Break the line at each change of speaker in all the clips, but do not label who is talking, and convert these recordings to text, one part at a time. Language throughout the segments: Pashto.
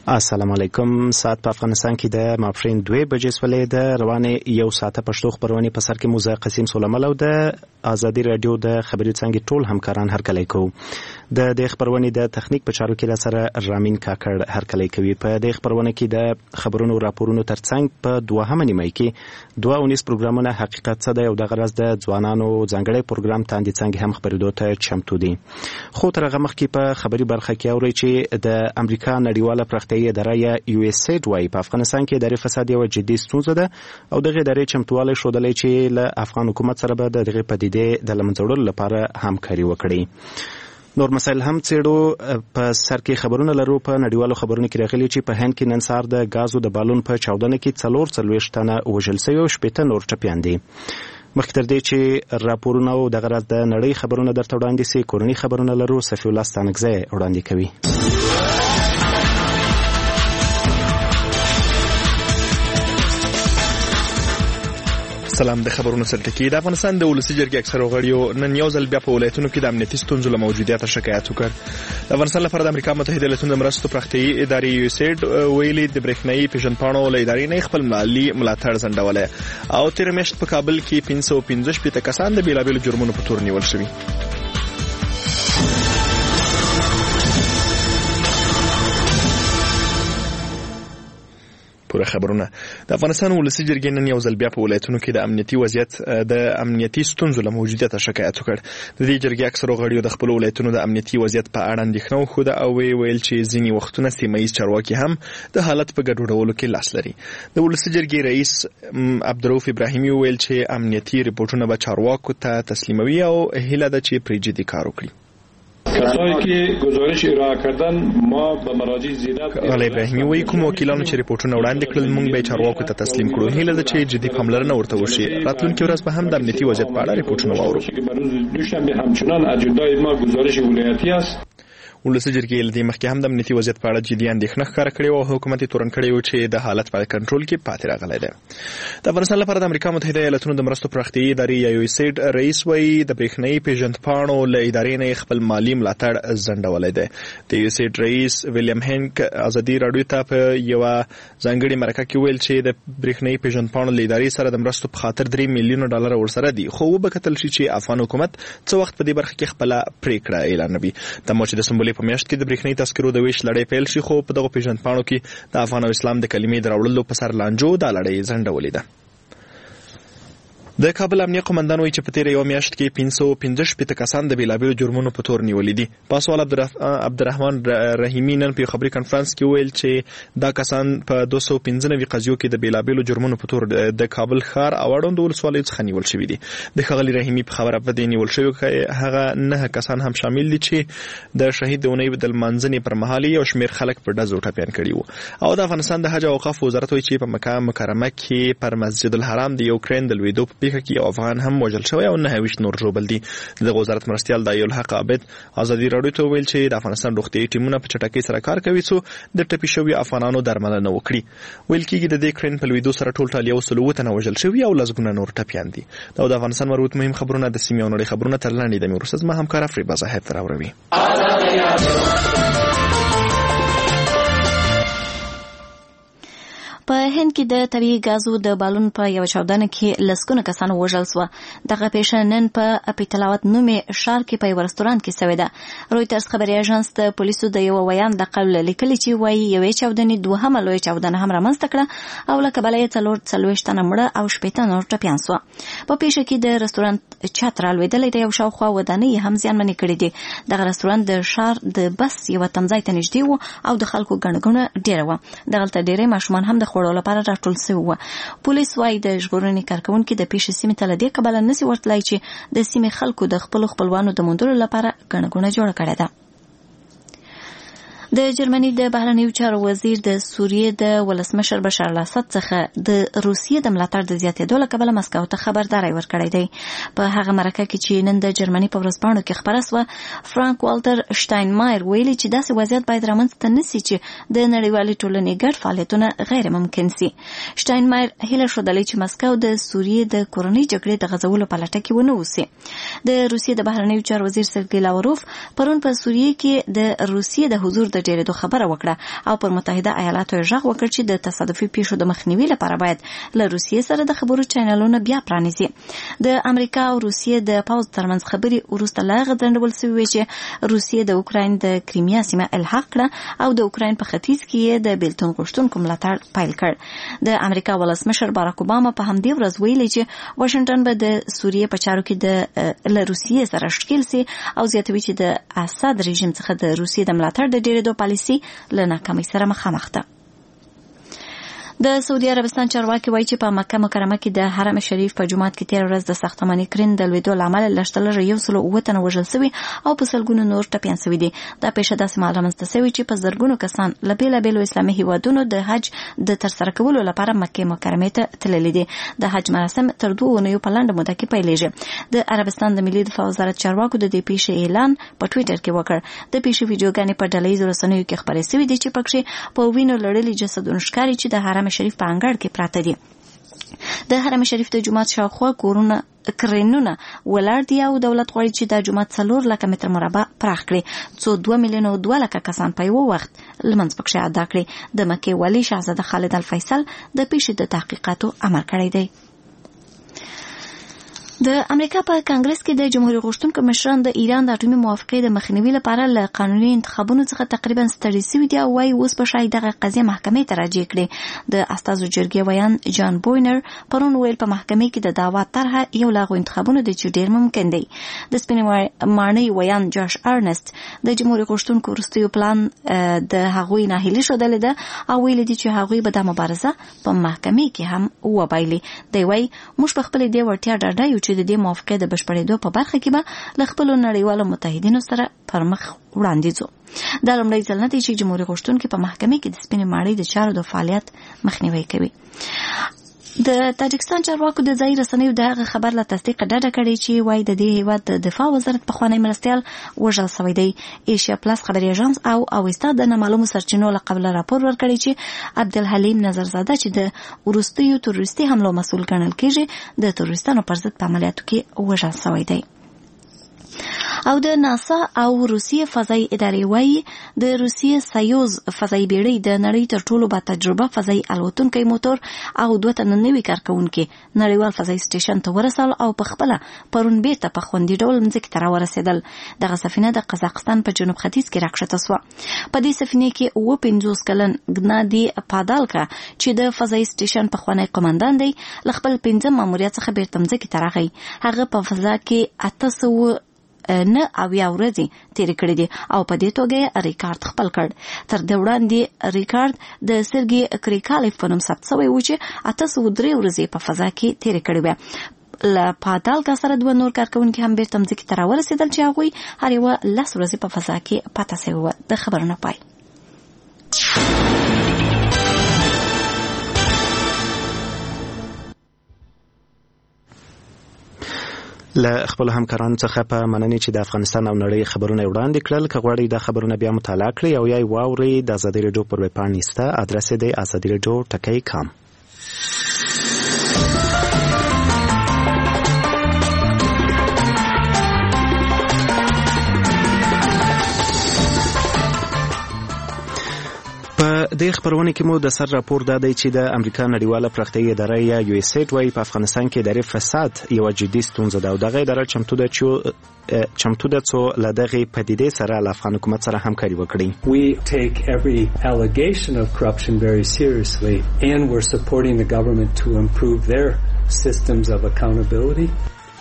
السلام علیکم. ساعت په افغانستان کې د ماپښین 2 بجې سولې د روانې یو ساعته پښتو خبرونه په سر کې موزه قسیم سولمل او د ازادي رادیو د خبري څنګه ټول همکاران هرکلی کو. د خبرونه د تخنیک په چارو کې سره رامین کاکړ هرکلی کوي. په د خبرونه کې د خبرونو راپورونو ترڅنګ په دوهمه نیمه کې 2 پروګرامونه حقیقت څه دی او د غرض د ځوانانو ځانګړي پروګرام تاندې څنګه هم خبرېدو ته چمتو دي. خو تر هغه مخکې په خبري برخه کې اوري چې د امریکا نړیواله پرختي اداره یا USAID وايي په افغانستان کې د فساد یو جدي ستونزه ده او دغه ادارې چمتواله شودلې چې له افغان حکومت سره به دغه پدیدې د لمنځوړلو لپاره همکاري وکړي. نور مسایل هم څېړو. په سر کې خبرونه لرو. په نړیوالو خبرونو کې راغلي چې په هند کې نن سهار د غازو د بالون په چاودنه کې 44 تنه وژل شوي او 18 نور ټپیان دي. مخکې تر دې چې راپورونه او د غرض د نړۍ خبرونه درته وړاندې سي کورنۍ خبرونه لرو. صفي الله ستانکزی وړاندې کوي.
سلام. د خبرونو سلټکی د افغانستان د ولسی جرګې اکثر غړیو نن یو ځل بیا په ولایتونو کې د امنیتي ستونزو له موجودیت شکایت وکړ. د افغانستان لپاره د امریکا متحده ایالاتونو د مرستو پراختیایي ادارې USAID ویلي د برېښنايي پیژندپاڼو له ادارې نه خپل مالي ملاتړ ځنډولی او تیر میاشت په کابل کې 515 کسان د بیلابیلو جرمونو په تور نیول شوي. پوره خبرونه. د افغانستان ولسی جرګې نن یو ځل بیا په ولایتونو کې د امنیتي ستونزو له موجودیت شکایت وکړ. د دې جرګې اکثر غړیو د خپل ولایتونو د امنیتي وضعیت په اړه اندېښنه وښوده او ویل چې ځینې وختونه سیمه‌ییز چارواکي هم د حالت په ګډوډولو کې لاس لري. د ولسی جرګې رئیس عبدالرؤف ابراهیمي ویل چې امنیتي ریپورتونه به چارواکو ته تسلیموي او هیله ده چې پرې جدي کار وکړي.
کسایی که گزارش ارائه کردن ما به مراجع زیاده
آقای ابراهیمی وایي کوم وکیلانو چې ریپورتونه وړاندې کړل موږ به چارواکو ته تسلیم کړو. هیله ده چې جدي پاملرنه ورته وشي. راتلونکي ورځ به هم د امنیتي وضعیت په اړه ریپورتونه واورو.
روز دوشنبه همچنان اجندای ما گزارش ولایتی است.
ولسی جرګې له دې مخکې هم د امنیتي وضعیت په اړه جدي اندېښنه ښکاره کړې او حکومت یې تورن کړی و چې د حالت په کنټرول کې پاتې راغلی دی. د افغانستان لپاره د امریکا متحده ایالاتونو د مرستو پراختیایي ادارې یا USAID رئیس وایي د برېښنايي پیژندپاڼو له ادارې نه خپل مالي ملاتړ ځنډولی دی. د USAID رئیس ویلیام هینک ازادي راډیو ته په یوه ځانګړې مرکه کې ویل چې د برېښنايي پیژندپاڼو له ادارې سره د مرستو په خاطر $3 میلیونه ورسره دي خو وبکتل شي چې افغان حکومت څه وخت په دې برخه کې خپله پریکړه اعلانوي. د مارچ د سمبولې په میاشت کې د برېښنايي تذکرو د ویش لړۍ پیل شي خو په دغه پیژندپاڼو کې د افغان او اسلام د کلمې د راوړلو په سر لانجو دا لړۍ ځنډولې ده. د کابل امنیه قومندان وایي چې په تیره یو میاشت کې 515 کسان د بیلابیلو جرمونو په تور نیولي دي. پاسوال عبدالرحمن رحیمي نن په خبري کانفرنس کې ویل چې دا کسان په 295 قضیو کې د بیلابیلو جرمونو په تور د کابل ښار او اړوندو ولسوالیو څخه نیول شوي دي. د ښاغلي رحیمي په خبره په دې نیول شوي هغه 9 کسان هم شامل دي چې د شهید د اونۍ د لمانځنې پر مهال یو شمېر خلک په ډزو ټپیان کړي وو. او د افغانستان د حج او اوقاف وزارت وایي چې په مکه مکرمه کې پر مسجد الحرام د یوکرین د لویدو په کې یو افغان هم وژل شوی او 29 نور ژوبل دي. د وزارت مرستیال دایو الحق عابد ازادي راډیو ته ویل چې د افغانستان روغتیايي ټیمونه په چټکۍ سره کار کوي څو د ټپي شوي افغانانو درملنه وکړي. ویل کېږي د یوکرین په لویدو سره ټول ټال 100 تنه وژل شوي او لسګونه نور ټپیان دي. دا د افغانستان مربوط مهم خبرونه د سیمې او نړۍ خبرونه تر لاندې د میروسز ما همکار افریبا زاهد راوړي.
په هند کې د طبيعي غازو د بالون په یو چاودنه کې لسګونه کسان وژل شو. دغه پیښه نن په پیټلاوت نومې ښار کې په یو رستورانت کې شوې ده. رويټرز خبري اژانس د پولیسو د یو ویان د قبل لیکلي چې وایي یوې چاودنې دوهمه لوی چاودنه هم رامنځته کړه او له کبله یې 44 تنه مړه او 18 نور ټپیان شو. په پیښه کې د رستورانت چت رالوېدلې ده. یو شاوخوا ودانۍ هم زیانمنې کړې دي. دغه رستورانت د ښار د بس یو تمځای ته نږدې و او د خلکو ګڼه ډیره و. دغلته ډیره ماشومان هم د خوړو لپاره راټول شوي وو. پولیس وايي د ژغورنې کارکونکي د پیښې سیمې ته له دې کبله نشي ورتلای چې د سیمې خلکو د خپلوانو د موندلو لپاره ګڼه جوړه کړې ده. د جرمني د بهرنیو چارو وزیر د سوریې د ولسمشر بشار الاسد څخه د روسیې د ملاتړ د زیاتېدو له کبله مسکو ته خبرداری ورکړی دی. په هغه مرکه کې چې نن د جرمني په ورځپاڼو کې خپره شوه، فرانک والټر شټاینمایر ویلي چې داسې وضعیت باید رامنځته نشي چې د نړیوالې ټولنې ګډ فعالیتونه غیر ممکن سي. شټاینمایر هیله ښودلې چې مسکو د سوریې د کورنۍ جګړې د غځولو په لټه کې ونه اوسي. د روسیې د بهرنیو چارو وزیر سرګی لاوروف پرون په سوریې کې د روسیې د حضور د د ډیرېدو خبره وکړه او پر متحده ایالاتو غږ وکړ چې د تصادفي پیښو د مخنیوي لپاره باید له روسیې سره د خبرو چینلونه بیا پرانیزي. د امریکا او روسیې د پوځ ترمنځ خبرې وروسته لا غځنډول شوې چې روسیې د اوکراین د کریمیا سیمه الحاق کړه او د اوکراین په ختیځ کې د بیلتون غوښتونکو ملاتړ پیل کړ. د امریکا ولسمشر باراک اوباما په همدې ورځ ویلي چې واشنگټن به د سوریې په چارو کې د روسیې سره ښکیل سي او زیاتوي چې د اسد رژیم څخه د روسیې د ملاتړ د ډیرېدو پالیسي له ناکامۍ سره مخامخ ده. د سعودي عربستان چارواکي وایي چې په مکه مکرمه کې د حرم شریف په جومات کې تیر ورځ د ساختماني کرین د لوېدو له امله لږترلږه 109 تنه وژل شوي او په سلګونو نور ټپیان شوي دي. دا پیښه داسې مهال رامنځته شوې چې په زرګونو کسان له بېلابېلو اسلامي هیوادونو د حج د ترسره کولو لپاره مکې مکرمې ته تللي دي. د حج مراسم تر 2 اونیو په لنډه موده کې پیلېږي. د عربستان د ملي دفاع وزارت چارواکو د دې پیښې اعلان په ټویټر کې وکړ. د پیښې ویډیوګانې په ډلهییزو رسنیو کې خپرې شوې دي چې پکې په وینو لړلي جسدونه ښکاري چې د حرم شریف په انګړ کې پراته دي. د حرم شریف د جومات شاوخوا کورونه کرینونه ولاړ دي او دولت غواړي چې دا جومات 4 لکه متر مربع پراخ کړي څو 2 میلیونه او 2 لکه کسان په یو وخت لمونځ پکې ادا کړي. د مکې والي شهزاده خالد الفیصل د پیښې د تحقیقاتو امر کړی دی. د امریکا په کانګرس کې د جمهوریت غوښتونکو مشران د ایران د اټومي موافقې د مخنیوي لپاره له قانوني انتخابونو څخه تقریبا ستړي شوي دي او وايي اوس به شاید دغه قضیه محکمې ته راجع کړي. د استازو جرګې ویان جان بوینر پرون ویل په محکمې کې د دعوا طرحه یو لاغو انتخابونو د چې ډیر ممکن دی. د سپینې ماڼۍ ویان جاش ارنست د جمهوریت غوښتونکو وروستیو پلان د هغوی ناهیلي ښودلې ده او ویلي دي چې هغوی به د مبارزه په محکمې کې هم وبایلي. دی وايي موږ په خپل دې وړتیا ډاډه یو چې د دې موافقې د بشپړېدو په برخه کې به له خپلو نړیوالو متحدینو سره پر مخ وړاندې ځو. دا لومړی ځل نه دی چې جمهوریت غوښتونکي په محکمې کې د سپینې ماڼۍ د چارو د فعالیت مخنیوی کوي. د تاجکستان چارواکو د ځایي رسنیو د هغه خبر له تصدیق ډډه کړې چې وايي د دې هیواد د دفاع وزارت پخوانی مرستیال وژل شوی دی. ایشیا پلاس خبري اژانس او اوستا د نامعلومو سرچینو له قبل راپور ورکړی چې عبدالحلیم نظرزاده چې د وروستیو تروریستي حملو مسؤل ګڼل کېږي د تروریستانو پر ضد په عملیاتو کې وژل شوی دی. او د ناسا او روسیې فضایي ادارې وایي د روسیې سایوز فضایي بیړۍ د نړۍ تر ټولو با تجربه فضایي الوتونکی موټر او 2 تنه نوي کارکونکي نړیوال فضایي سټیشن ته ورسول او په خپل پرون بیرته په خوندي ډول مځکې ته راورسېدل. دغه سفینه د قزاقستان په جنوب ختیځ کې راکښته شوه. په دې سفینې کې 50 کلن ګنادي پادالکا چې د فضایي سټیشن پخوانی قومندان دی له خپل 5 ماموریت څخه بیرته مځکې ته راغی. هغه په فضا کې 800 نه اویا ورځې تیر کړې دي او په دې توګه ریکارډ خپل کړ. تر دې وړاندې ریکارډ د سرګي کریکالیف په نوم ثبت شوی و چې 803 ورځې په فضا کې تیر کړې وې. له پادالکا سره 2 نور کارکونکي هم بیرته مځکې ته راورسېدل چې هغوی هر یوه 10 ورځې په فضا کې پاته شوي وه. د خبرونو پای.
له خپل همکارانو څخه په مننې چې د افغانستان او نړۍ خبرونه وړاندې کړل. که غواړئ دا خبرونه بیا مطالعه کړئ او یا واورئ د ازادي راډیو پر ویب پاڼې سته ادرس دی azadiradio.com. د خبرونه کې مو د سر راپور دادی چې د امریکا نړیواله پراختیایي اداره یا یو اس ایډ وايي په افغانستان کې اداري فساد یو جدي ستونزه ده او دغه اداره چمتو ده څو له دغه پدیدې سره له افغان حکومت سره همکاري وکړي.
We take every allegation of corruption very seriously and we're supporting the government to improve their systems of accountability.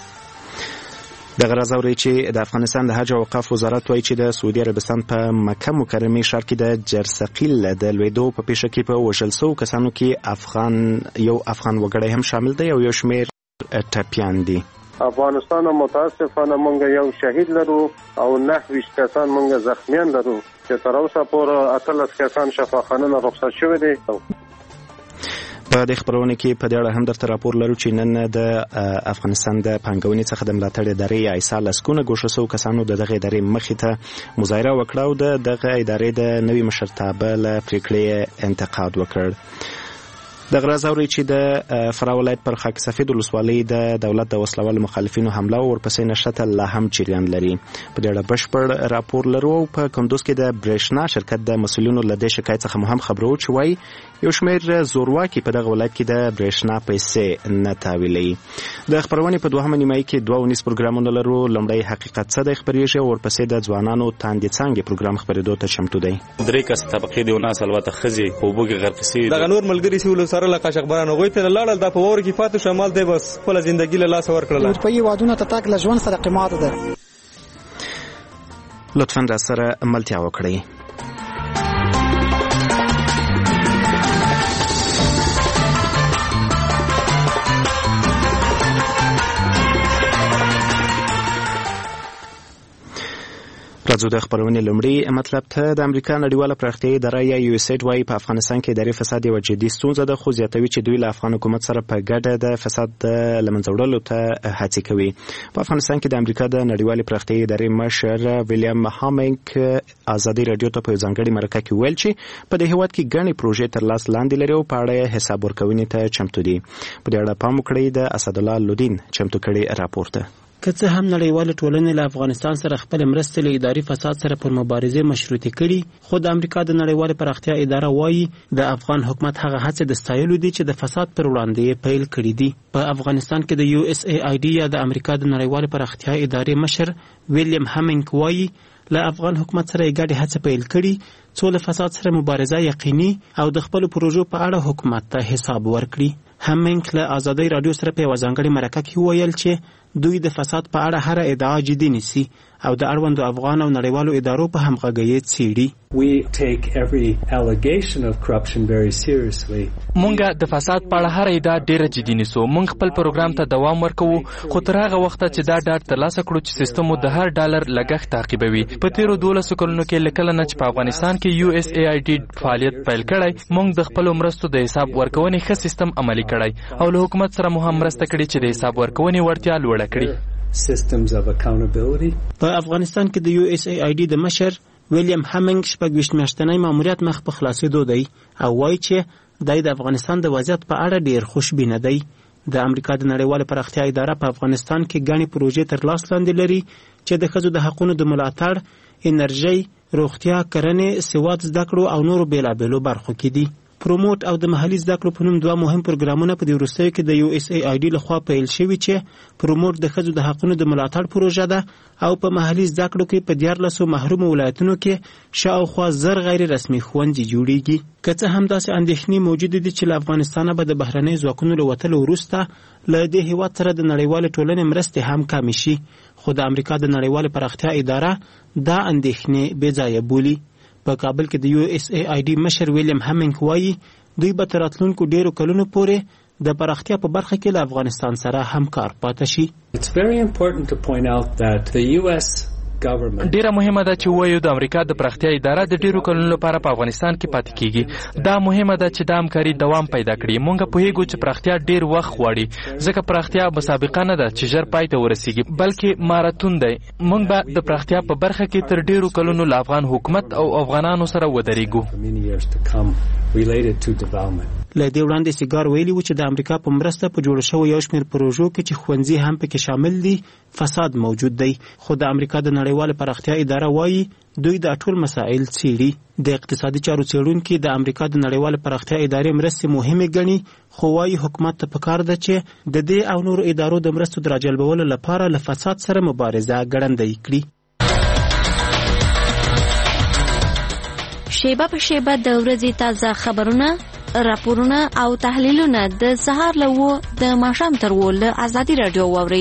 د غرض اوري چې د افغانستان د حج او اوقاف وزارت وايي چې د سعودي عربستان په مکه مکرمه ښار کې د جرثقیل د لویدو په پیښه کې په وژل شو کسانو کې یو افغان وګړی هم شامل دی او یو شمېر ټپیان دي.
افغانستان متاسفانه مونږ یو شهید لرو او 29 کسان مونږ زخمیان لرو چې تر اوسه پورې 18 کسان شفاخانه رخصت شوي دي.
په دې خبرونه کې په دې اړه هم درته راپور لرو چې نن د افغانستان د پانګونې څخه د ملاتړ ادارې ایسا لسکونه ګوښه شو کسانو د دغه ادارې مخې ته مظاهره وکړه او دغه ادارې د نوي مشرتابه له پریکړې انتقاد وکړ. د غرض اوري چې د فراه ولایت پر خاک سفید ولسوالۍ د دولت د وسلوال مخالفینو حمله ورپسې نشته لا هم جریان لري. په دې اړه بشپړ راپور لرو. په کندوز کې د برېښنا شرکت د مسؤلینو له دې شکایت څخه هم خبرو چې وایي یو شمېر زورواکي په دغه ولایت کې د برېښنا پیسې نه تاویلوي. د خبرونې په دوهمه نیمایي کې 2 پروګرامونه لرو. لومړی حقیقت څه دی خبرېږي، ورپسې د ځوانانو تاندې څانګې پروګرام خبرېدو ته چمتو دی.
3 کس طبقې دی وناس البته خزي په وګي غرق سي
دا نور ملګری سي ول سره لکه شخبرانو غوي ته لاړل د په ور کې فاتو شمال دی بس خپل ژوندۍ له لاس ور کړل.
په یو وادونه ته تاک له ژوند سره قیمت ده.
لطفاً را سره ملتیا وکړئ. راځو د خبرونې لومړی مطلب ته. د امریکا نړیواله پراختیایي اداره یا یو اس ایډ وايي په افغانستان کې اداري فساد یوه جدي ستونزه ده، خو زیاتوي چې دوی له افغان حکومت سره په ګډه د فساد د له منځه وړلو ته هڅې کوي. په افغانستان کې د امریکا د نړیوالې پراختیایي ادارې مشر ویلیام هامینګ ازادي رادیو ته په یو ځانګړي مرکه کې ویل چې په دې هېواد کې ګڼې پروژې تر لاس لاندې لري او په اړه یې حساب ورکونې ته چمتو دي. په دې اړه پام وکړئ د اسدالله لودین چمتو کړي راپور ته.
که څه هم نړیواله ټولنه له افغانستان سره خپل مرستې له اداري فساد سره پر مبارزه مشروطه کړي، خو د امریکا د نړیواله پراختیا اداره وايي د افغان حکومت هغه هڅې د ستایلو دي چې د فساد پر وړاندې پیل کړي دي. په افغانستان کې د یو اس ای آی ډي یا د امریکا د نړیواله پراختیا ادارې مشر ویلیام هامینګ وايي له افغان حکومت سره یې ګډه هڅه پیل کړي څو له فساد سره مبارزه یقیني او د خپل پروژو په اړه حکومت ته حساب ورکړي. هامینګ له ازادي رادیو سره په ځانګړي مرکه کې ویل چې دوی د فساد په اړه هر ادعا جدي نیسي او د اړوندو افغان او نړیوالو ادارو په همغږۍ څیړي.
We take every allegation of corruption very seriously.
مونږ د فساد په اړه هر ادعا ډېره جدي نیسو. مونږ خپل پروګرام ته دوام ورکوو، خو تر هغه وخته چې دا ډاډ ترلاسه کړو چې سیستم د هر ډالر لګښت تعقیبوي. په تیرو 12 کلونو کې لکه نه چې په افغانستان کې یو اس ای آی ډي فعالیت پیل کړی، مونږ د خپل مرستو د حساب ورکونې ښه سیستم عملي کړی او له حکومت سره مو هم مرسته کړې چې د حساب ورکونې وړتیا لوړه کړي.
Systems of accountability.
په افغانستان کې د یو اس ای آی ډي د مشر ویلیام هامینګ 26 میاشتنی ماموریت مخ په خلاصېدو دی او وایي چې د افغانستان د وضعیت په اړه ډیر خوشبینه دی. د امریکا د نړیواله پراختیا اداره په افغانستان کې ګڼې پروژې تر لاس لاندې لري چې د ښځو د حقونو د ملاتړ، انرژي، روغتیا، کرنې، سواد زده کړو او نورو بیلابیلو برخو کې دي. پروموټ او د محلي زده کړو په نوم 2 مهم پروګرامونه په دې وروستیو کې د یو اس ای آی ډي لخوا پیل شوي چې پروموټ د ښځو د حقونو د ملاتړ پروژه ده او په محلي زده کړو کې په 14 محرومو ولایتونو کې شاوخوا 1000 غیر رسمي ښوونځي جوړیږي. که څه هم داسې اندېښنې موجودې دي چې له افغانستانه به د بهرنیو ځواکونو له وتلو وروسته له دې هېواد سره د نړیوالې ټولنې مرستې هم کمې شي، خو د امریکا د نړیوالې پراختیا اداره دا اندېښنې بې ځایه بولي. په کابل کې د یو اس ای آی ډي مشر ویلیام هامینګ وايي دوی به تر راتلونکو ډیرو کلونو پورې د پراختیا په برخه کې له افغانستان سره همکار پاتې شي.
It's very important to point out that the US
ډیره مهمه ده چې وایو د امریکا د پراختیا اداره د ډیرو کلونو لپاره په افغانستان کې پاتې کیږي. دا مهمه ده چې د همکاري دوام پیدا کړي. مونږ پوهیږو چې پراختیا ډیر وخت غواړي، ځکه پراختیا مسابقه نه ده چې ژر پای ته ورسیږي، بلکې ماراتون دی. مونږ به د پراختیا په برخه کې تر ډیرو کلونو له افغان حکومت او افغانانو سره ودرېږو.
له دې وړاندې سیګار ویلي و چې د امریکا په مرسته په جوړ شوی یو شمېر پروژو کې چې ښوونځي هم پکې شامل دي فساد موجود دی، خو د امریکا د نړیواله پراختیا اداره وايي دوی دا ټول مسائل څیړي. د اقتصادي چارو څیړونکي د امریکا د نړیواله پراختیا ادارې مرستې مهمې ګڼي، خو وايي حکومت ته پکار ده چې د دې او نورو ادارو د مرستو د راجلبولو لپاره له فساد سره مبارزه ګړندۍ کړي.
شیبه په شیبه د ورځې تازه خبرونه، راپورونه او تحلیلونه د سهار له 9 د ماښام تر 10 له ازادي رادیو واورئ.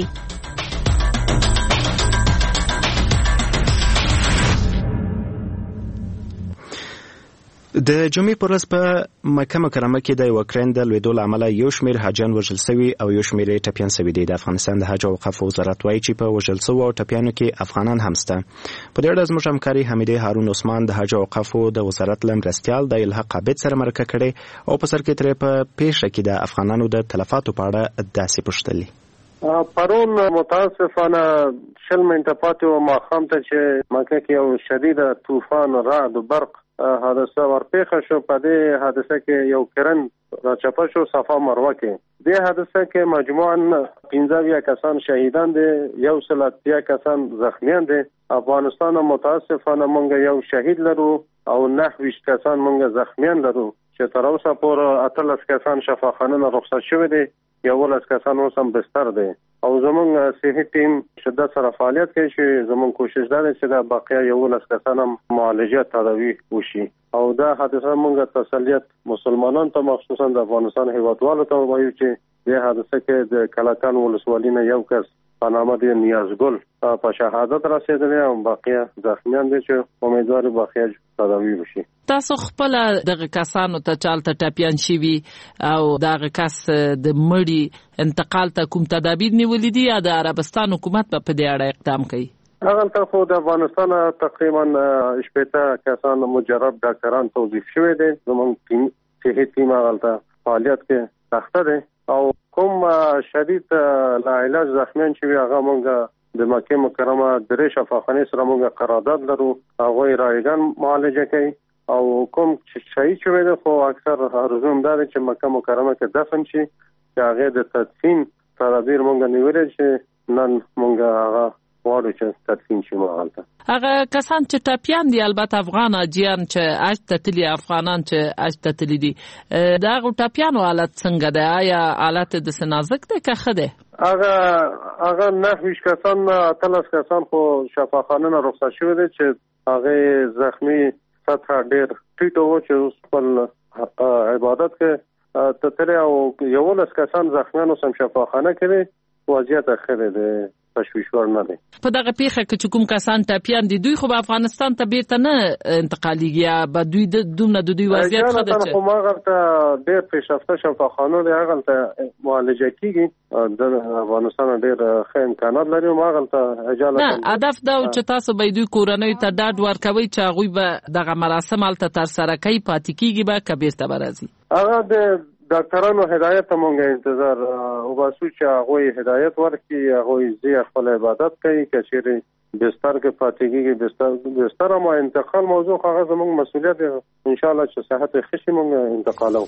د جمعې پر ورځ په مکه مکرمه کې د یوکرین د لویدو له امله یو شمېر حاجیان وژل سوي او یو شمېر یې ټپیان سوي دي. د افغانستان د حج او اوقافو وزارت وایي چې په وژل سوو او ټپیانو کې افغانان هم شته. په دې اړه زموږ همکاري حمیدې هارون عثمان د حج او اوقافو د وزارت له مرستیال د الحق عابد سره مرکه کړې او په سر کې ترې په پیښه کې د افغانانو د تلفاتو په اړه داسې پوښتلي.
پرون متاسفانه 20 منټه پاتې و ماښام ته چې مکه کې یو شدید طوفان رعد و برق حادثه ورپېښه شو. په دې حادثه کې یو کرن راچپه شو صفا مروه کې. دې حادثه کې مجموعاً 15 کسان شهیدان دي، 130 کسان زخمیان دي. افغانستان متاسفانه مونږ یو شهید لرو او 29 کسان مونږ زخمیان لرو چې تر اوسه پورې 18 کسان شفاخانه رخصت شوی دي، 11 کسان اوس هم بستر دي. او زمونږ صحي ټیم شدت سره فعالیت کوي چې زمونږ کوشش ده چې دا بقیه 11 کسان هم معالجه تداوی وشي. او دا حادثه مونږ تسلیت مسلمانانو ته مخصوصا د افغانستان هیوادوالو ته وایو چې دې حادثه کې د کلکان ولسوالۍ نه یو کس په نامه دی نیازګل په شهادت رسیدلی او بقیه زخمیان دي چې امیدوار بقیه تداوی وشي.
تاسو خپل دغه کسانو ته چالت ټاپیان شوي او دغه کس د مړي انتقال ته کوم تدابیر نیولې دي یا د عربستان حکومت په دې اړه اقدام کوي؟
هغه ته خو د افغانستان تقریبا 18 کسان مجرب ډاکټران توظیف شوي دي. زموږ صحي ټیم هغه ته فعالیت کې سخته دی او کوم شدید لا علاج زخمیان چې هغه مونږ د مکه مکرمه درې شفاخانه سره مونږ قرارداد لرو، هغه رایگان معالجه کوي او کوم شهید شوی دی خو اکثر ارزوم دار چې مکه مکرمه کې دفن شي چې هغه د تدفین تدابیر مونږ نیولې چې نن مونږ هغه وړو چې تدفین شي مغالطه.
هغه کسان چې ټاپیان دي البته افغان اجیان چې اجتتلی افغانان چې اجتتلی دي دا غو ټاپیانو حالت څنګه ده؟ آیا حالت د سنازک ده که خده؟
هغه 29 کسان 13 کسان خو شفاخانه رخصت شوی دي چې هغه زخمی سطح ډیر ټیټ وو چې خپل عبادت کې تتره او 11 کسان زخمیانو سم شفاخانه کړي وضعیت خیر ده تشویشور نه دي.
په دغه پیښه کې چې کوم کسان ټاپیان دي دوی خو په افغانستان ته بیرته نه انتقالیږي یا به دوی د دوی وضعیت ښه ده
چې هغه ته ډېر پیشرفته شفاخانه دی هغه ته معالجه کیږي د افغانستان ډېر ښه امکانات لري او هغه ته اجازه
نه هدف دا چې تاسو به دوی کورنۍ ته ډاډ ورکوي چې هغوی به دغه مراسم هلته ترسره کوي پاتې کیږي به که بیرته به راځي.
هغه د ډاکټرانو هدایت ته مونږ انتظار وباسو چې هغه هدایت ورکړي، هغه زی خپل عبادت کوي کچېري بستر کې پاتېږي بستر ما انتقال موضوع هغه زموږ مسؤلیت دی. ان شاء الله چې صحت خشي مونږ انتقالو.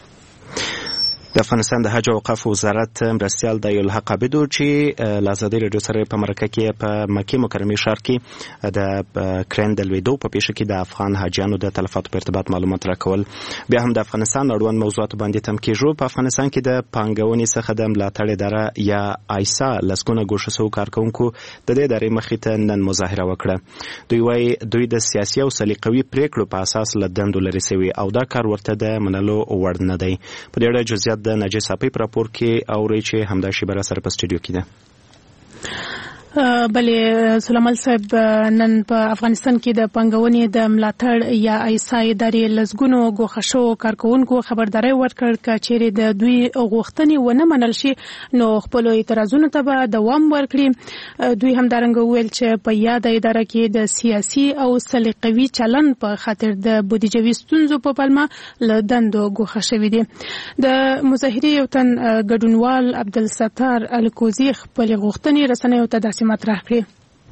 د افغانستان د حج او اوقاف وزارت مرستیال د الحق عبدو چې لازادي رادیو سره په مرکه کې په مکه مکرمه ښار کې د کرین د لویدو په پیښه کې د افغان حاجیانو د تلفاتو په ارتباط معلومات راکول. بیا هم د افغانستان اړوند موضوعات باندې تم کېږو. په افغانستان کې د پانګونې څخه د ملاتړ اداره یا آیسا لسګونه ګوښه سو کارکونکو د دې ادارې مخې ته نن مظاهره وکړه. دوی وايي دوی د سیاسي او سلیقوي پریکړو په اساس له دندو لرې شوي او دا کار ورته د منلو وړ نه دی. په دې اړه جزئیات د نجس اپی پر راپور کې اوري چې همدا شی بر سره په سټډیو کې ده.
بلې سلامال صاحب نن په افغانستان کې د پنګونې د ملاتړ یا آیسا ادارې لزګونو ګوښه شو کارکونکو خبرداري ورکړ چې د دوی غوښتنې ونه منل شي نو خپل اعتراضونو ته به دوام ورکړي. دوی هم دارنګ ویل چې په یاد اداره کې د سیاسي او سلیقوي چلن په خاطر د بودیجوي ستونزو په پلمه له دندو ګوښه شوي دي. د مظاهرې یو تن ګډونوال عبدالستار الکوزي خپل غوښتنې رسنیو ته داسې مطرح کړي.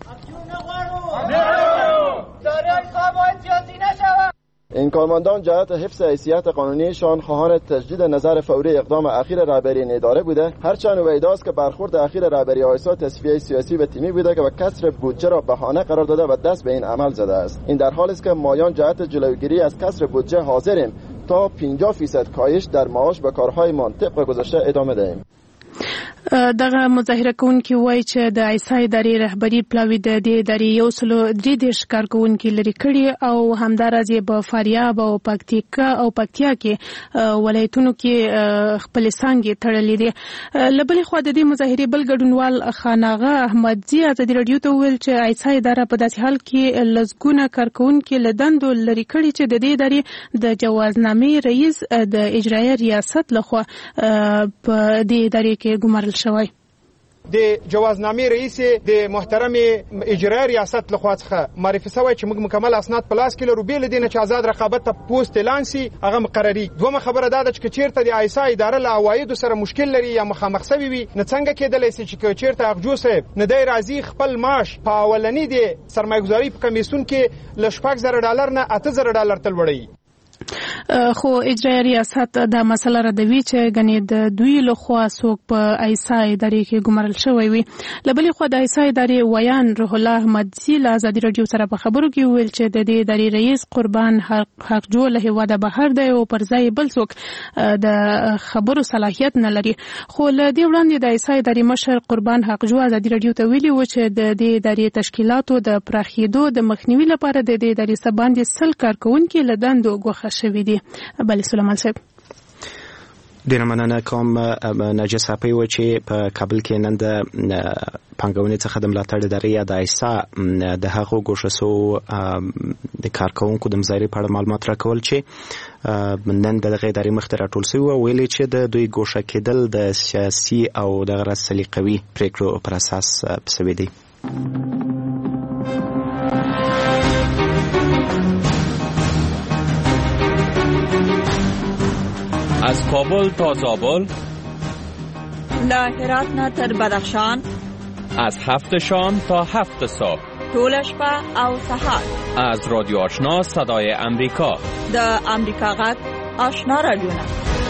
این کارمندان جهت حفظ حیثیت قانونیشان خواهان تجدید نظر فوری اقدام اخیر رهبری این اداره بوده، هرچند ویداست که برخورد اخیر رهبری آیسا تصفیه سیاسی و تیمی بوده که با کسر بودجه را بهانه قرار داده و دست به این عمل زده است. این در حالی است که مایان جهت جلوگیری از کسر بودجه حاضریم تا 50% کاهش در معاش به کارهای منطق و گذشته ادامه دهیم.
دغه مظاهره کوونکي وایي چې د آیسا ادارې رهبري پلاوي د دې ادارې 133 کارکوونکي لري کړي او همداراز په فاریاب او پکتیکا او پکتیا کې ولایتونو کې خپل څنګه تړلې دي. لبلې خو د دې مظاهره بل ګډونوال خاناغه احمدزي د رادیو ته ویل چې آیسا اداره په داسې حال کې لزګونه کارکوونکي لدندو لري کړي چې د دې ادارې د جوازنامې رئیس د اجرایي ریاست لخوا په دې ادارې کې ګمارل شوی.
د جوازنامې رئیس د محترم اجرایي ریاست لخوا څخه معرفي شوی چې موږ مکمل اسناد په لاس کې لرو، بې له دې نه چې آزاد رقابت ته پوسټ اعلان سي هغه مقرري. دومره خبره دا ده چې چیرته د آیسا اداره له عوایدو سره مشکل لري یا مخامخ شوی وي، نه څنګه کېدلی سي چې چیرته اغجو صاحب نه دی راځي خپل معاش په اولنی د سرمایه‌ګذاري په کمیسیون کې له $6,000 نه $8,000 ته لوړوي.
خو اجرایي ریاست دا مسله ردوي چې غني د دوی له خوا څوک په آیسا ادارې کې ګمارل شوی وي. له بلې خوا د آیسا ادارې ویان روح الله احمدزي له ازادي راډیو سره په خبرو کې ویل چې د دې ادارې رئیس قربان حقجو له هیواده بهر دی او پر ځای بل څوک د خبرو صلاحیت نه لري. خو له دې وړاندې د آیسا ادارې مشر قربان حقجو ازادي راډیو ته ویلي و چې د دې ادارې تشکیلاتو د پراخېدو د مخنیوي لپاره د دې ادارې څخه باندې 100 کارکونکي له دندو ګوښه شوي دي. بله سلیمان صاحب
ډیره مننه کوم. نجس اپی و چې په کابل کې نن د پانګونې څخه د ملاتړ ادارې یا د آیسا د هغو ګوښه د کارکونکو د مزایرې په اړه معلومات راکول چې نن د دغه ادارې مخ ته راټول شوي وو، ویلي چې د دوی ګوښه کېدل د سیاسي او دغه سلیقوي پریکړو پر اساس شوي دي.
از کابل تا زابل،
له هرات نه تر بدخشان،
از 7 شام تا 7 صبح،
ټول شپه او سحر،
از رادیو آشنا صدای امریکا،
د امریکا غږ آشنا رادیو.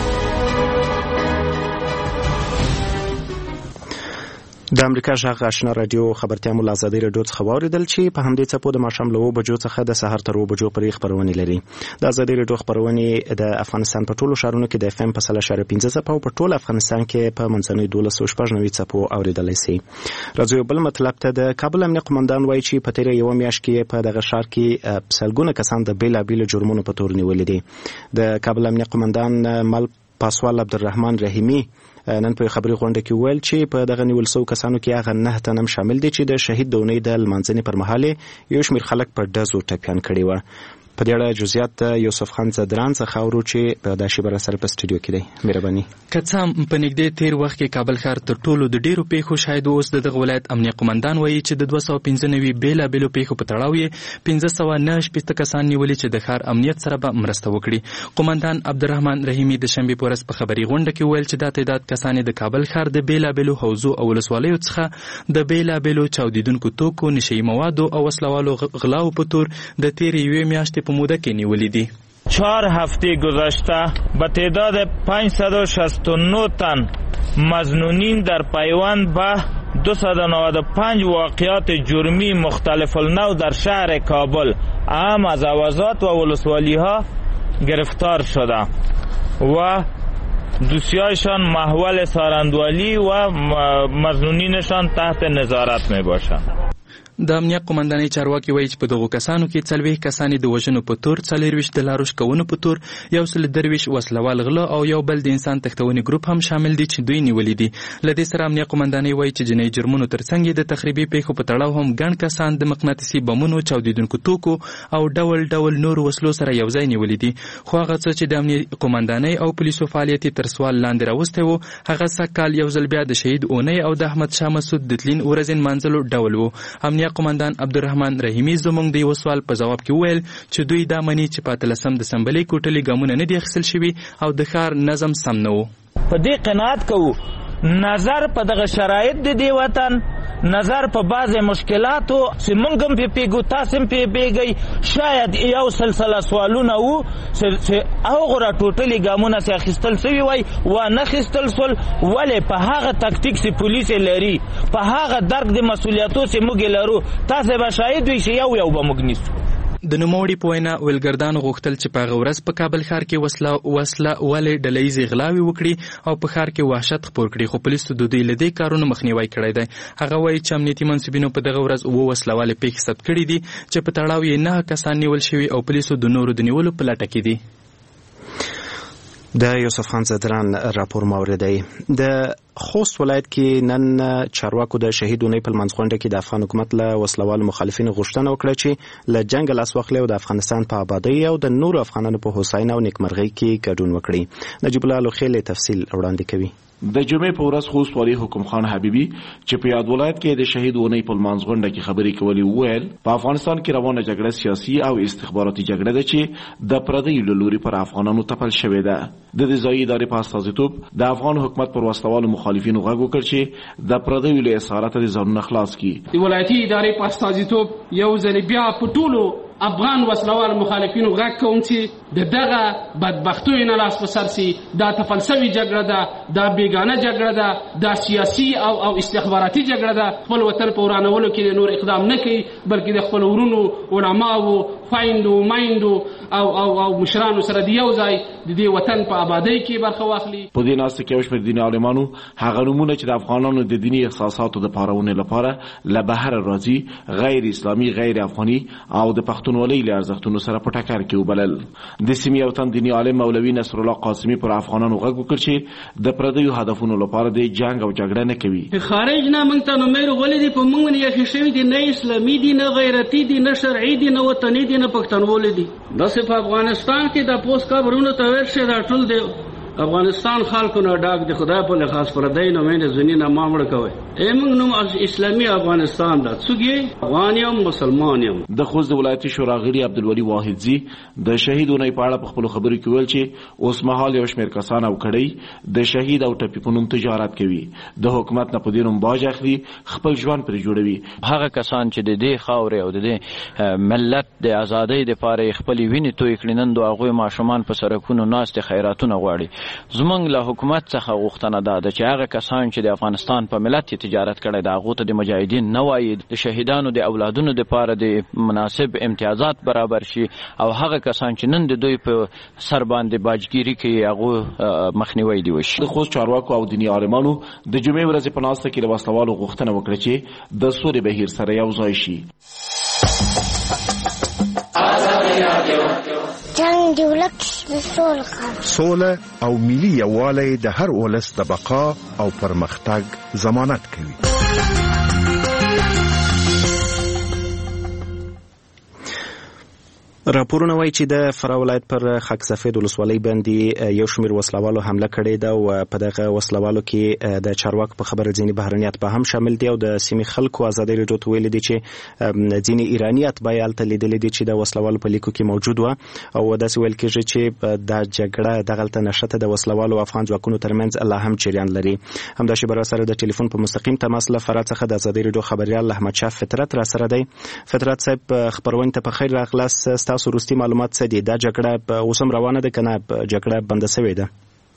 د امریکا غږ آشنا رادیو خبرتیا مو له ازادي راډیو څخه واوریدل چې په همدې څپو د ماښام له 9 بجو څخه د سهار تر 2 بجو پورې خبرونه لري. د ازادي راډیو خبرونه د افغانستان په ټولو ښارونو کې د FM په 0.15 څپو په ټول افغانستان کې په منځنوي 1290 څپو اوریدلای شي. راځو بل مطلب ته د کابل امنیه قومندان وایي چې په تیره یو میاشت کې په دغه ښار کې سلګونه کسان د بیلابیلو جرمونو په تور نیولې دي. د کابل امنیه قومندان مل پاسوال عبدالرحمن رحیمی نن په خبري غونډه کې ویل چې په دغه نیول شوو کسانو کې هغه 9 تنه شامل دي چې د شهید د اونۍ د لمانځنې پر مهال یو شمېر خلک په ډزو ټپیان کړي وو. په دې اړه جزئیات یوسف خان زدران څخه اورو چې په داشي بر سره په سټوډیو کې دی. مهرباني.
کڅام په نږدې تیر وخت کې کابل ښار تر ټولو د ډیرو پیښو شاهد اوس د ولایت امنیه قومندان وایي چې د 295 بیلابیلو پیښو په تړاو یې 1509 کسان نیولي چې د ښار امنیت سره به مرسته وکړي. قومندان عبدالرحمن رحیمی د شنبې په ورځ په خبري غونډه کې ویل چې دا تعداد کسان د کابل ښار د بیلابیلو حوزو او ولسوالیو څخه د بیلابیلو چاودیدونکو توکو، نشئی موادو او وسلوالو غلاو په تور د تیر یوې میاشتې په موده کې نیولي دي.
4 هفته گذشته به تعداد 569 تن مظنونین در پیوند به 295 واقعات جرمی مختلف النوع در شهر کابل اهم از اوضاعات و ولسوالی ها گرفتار شده و دوسیایشان محول سارندوالی و مظنونینشان تحت نظارت می باشند.
د امنیه قومندانۍ چارواکي وایي چې په دغو کسانو کې 40 کسان د وژنو په تور، 24 د لاروش کوونو په تور، 123 وسلوال غله او یو بل د انسان تښتونې ګروپ هم شامل دي چې دوی نیولي دي. له دې سره امنیه قومندانۍ وایي چې جنایي جرمونو ترڅنګ د تخریبي پیښو په تړاو هم ګڼ کسان د مقناطیسي بمونو، چاودیدونکو توکو او ډول ډول نور وسلو سره یو ځای نیولي دي. خو هغه څه چې د امنیه قومندانۍ او پولیسو فعالیت تر سوال لاندې راوستی وو، هغه سکهال یو ځل بیا د شهید اونۍ او د احمد شاه مسعود د تلین ورځې نمانځلو ډول وو. امنیه قومندان عبدالرحمن رحیمی زموږ د یو سوال په جواب کې ویل چې دوی دا مني چې په 13 دسمبر کوټلې ګامونه نه دي اخیستل شوي او د ښار نظم سم نه و.
په دې قناعت کوو نظر په دغه شرایط د دې وطن، نظر په بعض مشکلاتو چې موږ هم پې پیږو، تاسو هم پې پیږئ، شاید یو سلسله سوالونه وو چې هغو راټوټلي ګامونه چې اخیستل سوي وای وانه اخیستل سول. ولې په هغه تکتیک چې پولیس لري، په هغه درک د مسؤلیتو چې موږ لرو، تاسو به شاهد وئ چې یو به موږ نیسو.
د نوموړي په وینا ولګردانو غوښتل چې په هغه ورځ په کابل ښار کې وسله والې ډلهیزې غلاوې وکړي او په ښار کې وحشت خپور کړي، خو پولیسو د دوی له دې کارونو مخنیوی کړی دی. هغه وایي چې امنیتي منصبینو په دغه ورځ 9 وسله والې پیښې ثبت کړي دي چې په تړاو یې 9 کسان نیول شوي او پولیسو د نورو د نیولو په لټه کې دي.
د یوسف خان زدران راپور موردی. د خوست ولایت کې نن چارواکو د شهیدونې په منځغونډه کې د افغان حکومت له وسلوالو مخالفینو غوښتنه وکړه چې له جنگ لاس واخلي او د افغانستان په آبادی او د نورو افغانانو په هوساینه او نیکمرغۍ کې ګډون وکړي. نجیب الله لوخیل تفصیل وړاندې کوي.
د جمعې په ورځ خوست والي حکم خان حبیبي چې په یاد ولایت کې د شهید ونې په لمانځغونډه کې خبرې کولې وویل په افغانستان کې روانه جګړه سیاسي او استخباراتي جګړه ده چې د پردیو له لوري پر افغانانو تپل شوې ده. د دې ځایي ادارې په استازیتوب د افغان حکومت پر وسلوالو مخالفینو غږ وکړ چې د پردیو له اسارته د ځانونه خلاص کړي.
د ولایتي ادارې په استازیتوب یو ځل بیا په ټولو افغان وسلوال مخالفینو غږ کوم چې دغه بدبختیو نه لاس په سر سي. دا تفلسفي جګړه ده، دا بیگانه جګړه ده، دا سیاسي او استخباراتي جګړه ده. خپل وطن په ورانولو کې نور اقدام نه کوي بلکې د خپل ورونو علماو خویندو مایندو او مشرانو سره د یو ځای د دې وطن په آبادۍ کې برخه واخلي.
په دې ناسته کې یو شمېر دیني عالمانو هغه نومونه چې د افغانانو د دیني احساساتو د پارونې لپاره له بهر راځي غیر اسلامي غیر افغاني او د پښتونولۍ له ارزښتونو سره په ټکر کې وبلل. د سیمې یو تن دیني عالم مولوي نصر الله قاسمي پر افغانانو غږ وکړ چې د پردیو هدفونو لپاره د جنگ او جګړه نه کوي.
خارج نه موږ ته نومیر غولې دي په موږ نه یې شوی دي، نه اسلامي دي نه غیرتي دي نه شرعي دي نه وطني دي نه پښتونولي دي. داسې په افغانستان کې د پوس قبرونو ته ورشه دا ټول دی افغانستان خلکو نه ډاک د خدای په لحاظ پردی نه مینه زنی نه مامړ کوي. موږ نوم اسلامي افغانستان دا څوګي افغان یم مسلمان یم.
د خوست ولایتي شورا غړي عبدالولي واحدزي د شهیدونو په اړه په خپل خبرو کې ویل چې اوس مهال یو شمېر کسان او کړي د شهید او ټپي په نوم تجارت کوي، د حکومت نه په دې نوم باج اخلي، خپل ژوند پرې جوړوي.
هغه کسان چې د دې خاورې او د دې ملت د ازادۍ لپاره خپل وینې توی کړي نن د هغوی ماشومان په سړکونو ناست خیراتونه غواړي. زمونږ له حکومت څخه غوښتنه ده چې هغه کسان چې د افغانستان په ملت تجارت کړی د هغو ته د مجاهدین نه وایي، د شهیدانو د اولادونو دپاره د مناسب امتیازات برابر شي او هغه کسان چې نن د دوی په سر باندې باجګیري کوي هغو مخنیوی دې وشي.
د خوست چارواکو او دیني عالمانو د جمعې ورځې په ناسته کې د وسلوالو غوښتنه وکړه چې د سولې بهیر سره یو ځای شي.
جنگ دی ولک د سوله او ملي یووالی د هر ولس د بقا او پرمختګ ضمانت کوي.
راپورونه وایي چې د فراه ولایت پر خاک سفید ولسوالۍ باندې یو شمېر وسلوالو حمله کړې ده او په دغه وسلوالو کې د چارواکو په خبره ځینې بهرني اتباع هم شامل دي او د سیمې خلکو ازادي راډیو ته ویلي دي چې ځینې ایراني اتباع یې هلته لیدلي دي چې د وسلوالو په لیکو کې موجود وه او داسې ویل کېږي چې دا جګړه دغلته نښته د وسلوالو او افغان ځواکونو ترمنځ لا هم جریان لري. همداشې بر سره د ټلیفون په مستقیم تماس له فراه څخه د ازادي راډیو خبریال احمد شاه فطرت را سره دی. فطرت صاحب خبرونه ته په خیر راغلاست. تاسو وروستي معلومات څه دي؟ دا جګړه اوس هم روانه ده که نه جګړه بنده شوې ده؟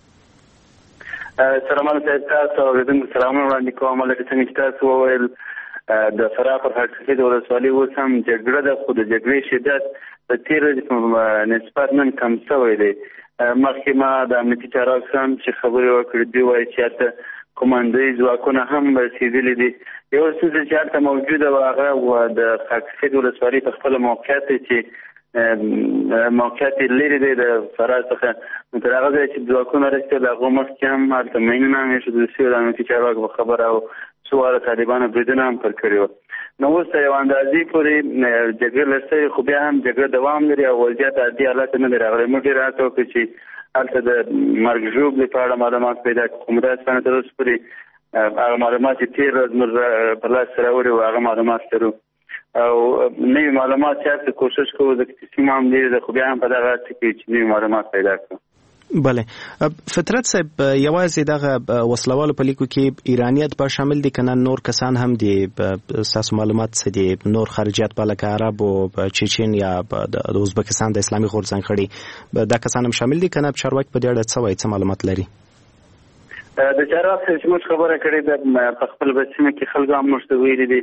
سلامونه صاحب، تاسو اوریدونکو سلامونه وړاندې کوم. لکه څنګه چې تاسو وویل د فراه پر خاک سفید ولسوالۍ اوس هم جګړه ده، خو د جګړې شدت په تېره ورځې په نسبت نن کم شوی دی. مخکې ما د امنیتي چارواکو سره هم چې خبرې وکړې دوی وایي چې هلته قومندوي ځواکونه هم رسېدلي دي. یوه ستونزه چې هلته موجوده وه هغه د خاک سفید ولسوالۍ په خپله موقعیت دی چې موقعیت لرې دی د فراه څخه. نو تر هغه ځایه چې ځواکونه رسېدل هغو مخکې هم هلته ماینونه هم ایښودل شوي د امنیتي چارواکو په خبره او څو واره طالبانو بریدونه هم پر کړي وو. نو اوس تر یوه اندازې پورې جګړه لږ شوې خو بیا هم جګړه دوام لري او وضعیت عادي حالت نه دی راغلی. موږ ډېر هڅه وکړو چې هلته د مرګ ژوبلې په اړه معلومات پیدا کړو، خو همداسې باندې تر اوسه پورې هغه معلومات چې تېر ورځ موږ په لاس راوړي وو هغه معلومات لرو او نوي معلومات چې کوشش کوو ځکه چې سیمه هم ډېرې ده خو بیا هم په دغه هڅه کې چې نوي معلومات پیدا کړو.
بله فطرت صاحب، یوازې دغه وسلوالو په لیکو کې ایراني اتباع شامل دي که نه نور کسان هم دي؟ ستاسو معلومات څه دي؟ نور خارجي اتباع لکه عرب او چیچن یا د ازبکستان د اسلامي غورځنګ غړي دا کسان هم شامل دي که نه؟ چارواکي په دې اړه څه وایي، څه معلومات لري؟
د چارواکو سره چې موږ خبره کړې ده په خپل سیمه کې خلکو هم موږ ته ویلي دي